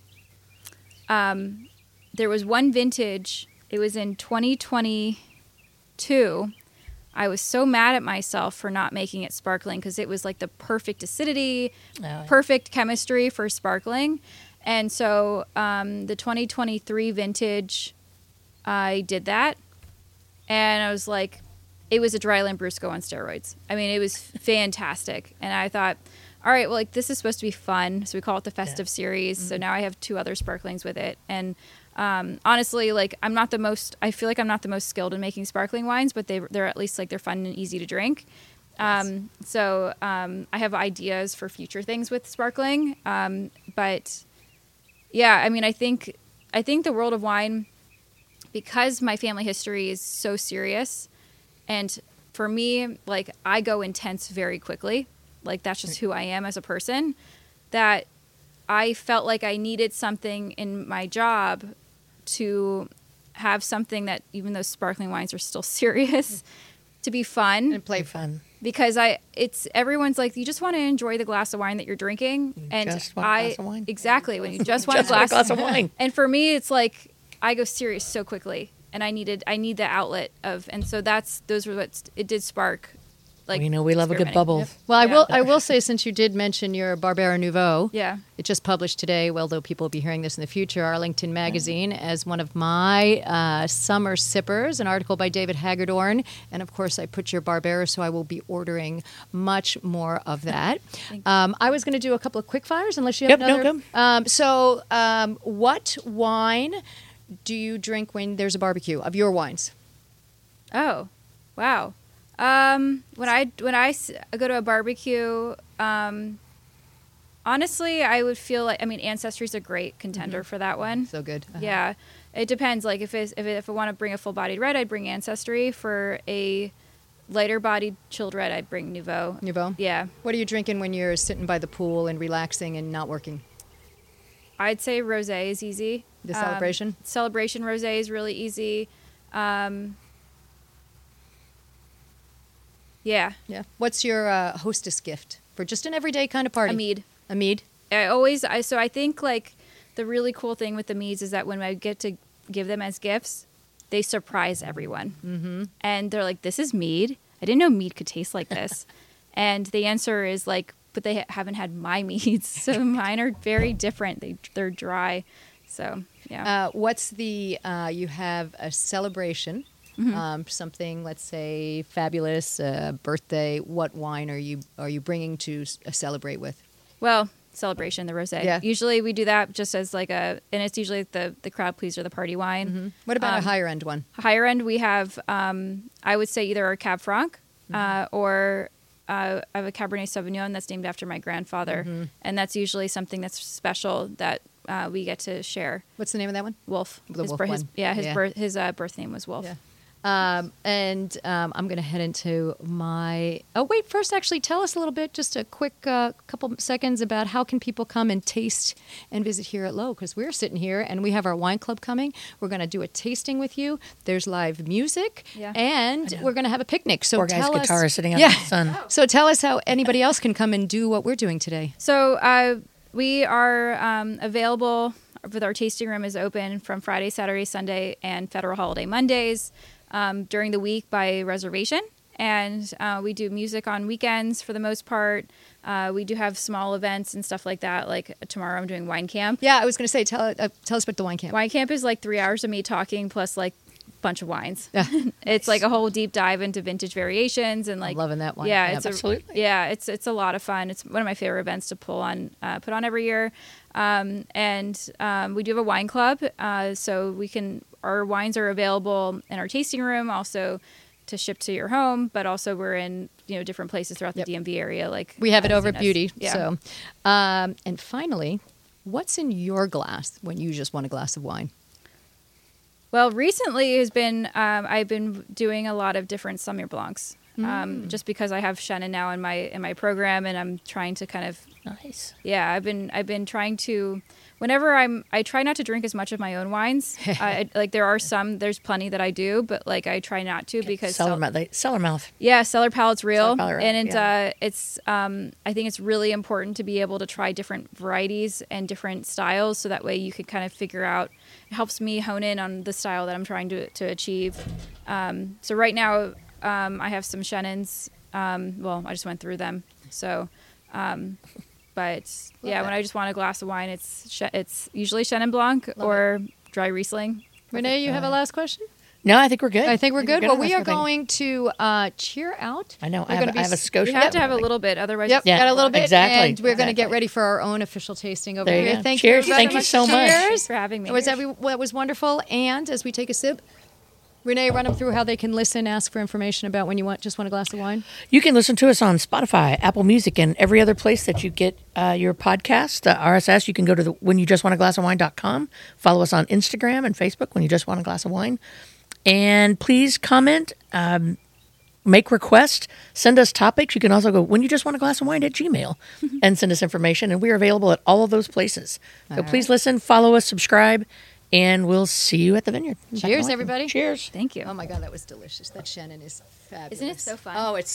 Um, there was one vintage. It was in twenty twenty-two. I was so mad at myself for not making it sparkling because it was like the perfect acidity, Oh, yeah. perfect chemistry for sparkling. And so um, the twenty twenty-three vintage, I did that. And I was like, it was a dry Lambrusco on steroids. I mean, it was fantastic. And I thought, all right, well, like this is supposed to be fun. So we call it the festive series. So now I have two other sparklings with it. And um, honestly, like I'm not the most, I feel like I'm not the most skilled in making sparkling wines, but they, they're at least like they're fun and easy to drink. Um, so um, I have ideas for future things with sparkling. Um, but yeah, I mean, I think, I think the world of wine, because my family history is so serious, and for me, like I go intense very quickly. Like that's just who I am as a person, that I felt like I needed something in my job to have something that, even though sparkling wines are still serious, to be fun. and play Fun. Because I, it's everyone's like, you just want to enjoy the glass of wine that you're drinking, and just want a I glass of wine. exactly when you just want Just a glass, want a glass of wine. And for me, it's like I go serious so quickly, and I needed I need the outlet of, and so that's those were what it did spark. Like Well, you know, we love a good experimenting. bubble. Well, I Yeah. will. I will say, since you did mention your Barbera Nouveau, Yeah. it just published today. Well, though people will be hearing this in the future, Arlington Magazine as one of my uh, summer sippers. An article by David Hagedorn, and of course, I put your Barbera, so I will be ordering much more of that. um, I was going to do a couple of quick fires, unless you have Yep, no, another. go. Um, so, um, what wine do you drink when there's a barbecue of your wines? Oh, wow. Um, when I when I s- go to a barbecue, um, honestly, I would feel like I mean, Ancestry's a great contender for that one. So good. Uh-huh. Yeah, it depends. Like if it's, if it, if I want to bring a full bodied red, I'd bring Ancestry. For a lighter bodied chilled red, I'd bring Nouveau. Nouveau. Yeah, What are you drinking when you're sitting by the pool and relaxing and not working? I'd say rosé is easy. The Um, Celebration? Celebration rosé is really easy. Um, yeah, Yeah. What's your uh, hostess gift for just an everyday kind of party? a mead. A mead. I always I so I think like the really cool thing with the meads is that when I get to give them as gifts, they surprise everyone. Mm-hmm. And they're like, "This is mead. I didn't know mead could taste like this." And the answer is like, "But they ha- haven't had my meads, so mine are very different. They they're dry." So yeah, Uh, what's the, uh, you have a celebration, Mm-hmm. um, something, let's say, fabulous, uh, birthday. What wine are you are you bringing to s- uh, celebrate with? well, celebration the rosé. Yeah. Usually we do that just as like a, and it's usually the the crowd pleaser, the party wine. What about a Um, higher end one? Higher end, we have, um, I would say, either our Cab Franc uh, or uh, I have a Cabernet Sauvignon that's named after my grandfather. And that's usually something that's special that uh, we get to share. What's the name of that one? Wolf. The his, Wolf bir- his, one. yeah, his, Yeah. birth, his uh, birth name was Wolf. Yeah. Um, and um, I'm going to head into my. Oh wait! First, actually, tell us a little bit, just a quick uh, couple seconds about how can people come and taste and visit here at Lowe, because we're sitting here and we have our wine club coming. We're going to do a tasting with you. There's live music, Yeah. and we're going to have a picnic. So Poor guy's tell guitar us, is sitting out yeah. in the sun. So tell us how anybody else can come and do what we're doing today. So uh, we are um, available with our tasting room is open from Friday, Saturday, Sunday, and Federal Holiday Mondays um, during the week by reservation. And uh, we do music on weekends for the most part. Uh, we do have small events and stuff like that. Like tomorrow, I'm doing wine camp. Yeah, I was going to say, tell uh, tell us about the wine camp. Wine camp is like three hours of me talking plus like a bunch of wines. Yeah. It's like a whole deep dive into vintage variations and like loving that one. Yeah, Yep. it's a, Absolutely. yeah, it's it's a lot of fun. It's one of my favorite events to pull on, uh, put on every year. Um, and um, we do have a wine club, uh, so we can our wines are available in our tasting room, also to ship to your home. But also we're in you know different places throughout Yep. the D M V area. Like We have it uh, over at Zenas. Beauty. Yeah. So, um, and finally, what's in your glass when you just want a glass of wine? Well, recently has been um, I've been doing a lot of different Sauvignon Blancs, Mm. um, just because I have Shannon now in my in my program, and I'm trying to kind of Nice. yeah I've been I've been trying to whenever I'm I try not to drink as much of my own wines. I, like there are some there's plenty that I do, but like I try not to because Cellar Cel- mouth. They, cellar mouth. yeah, cellar palate's real, Cellar palate, and it, yeah. uh, it's. Um, I think it's really important to be able to try different varieties and different styles, so that way you can kind of figure out. It helps me hone in on the style that I'm trying to to achieve. Um, so right now, um, I have some Shannons. Um, well, I just went through them. So, um, but yeah, Love when it. I just want a glass of wine, it's Sh- it's usually Chenin Blanc or dry Riesling. Renee, you have a last question? No, I think we're good. I think we're good. Well, on we this are one thing. going to uh, cheer out. I know. We're I have, gonna a- be I have a s- Scotia. You have to have a Like- little bit, otherwise. Yep, Yeah, got a little bit, exactly, and we're going to get exactly. ready for our own official tasting over There you here. go. Thank Cheers. you, Thank very you so much. Cheers. Thanks for having me. It was every what was wonderful. And as we take a sip, Renee, run them through how they can listen, ask for information about when you want just want a glass of wine. You can listen to us on Spotify, Apple Music, and every other place that you get uh, your podcast. The R S S, you can go to the when you just want a glass of wine dot com. Follow us on Instagram and Facebook when you just want a glass of wine. And please comment, um, make requests, send us topics. You can also go when you just want a glass of wine at Gmail and send us information. And we are available at all of those places. So All please right. listen, follow us, subscribe, and we'll see you at the vineyard. Cheers, everybody. Cheers. Thank you. Oh my God, that was delicious. That Shannon is fabulous. Isn't it so fun? Oh, it's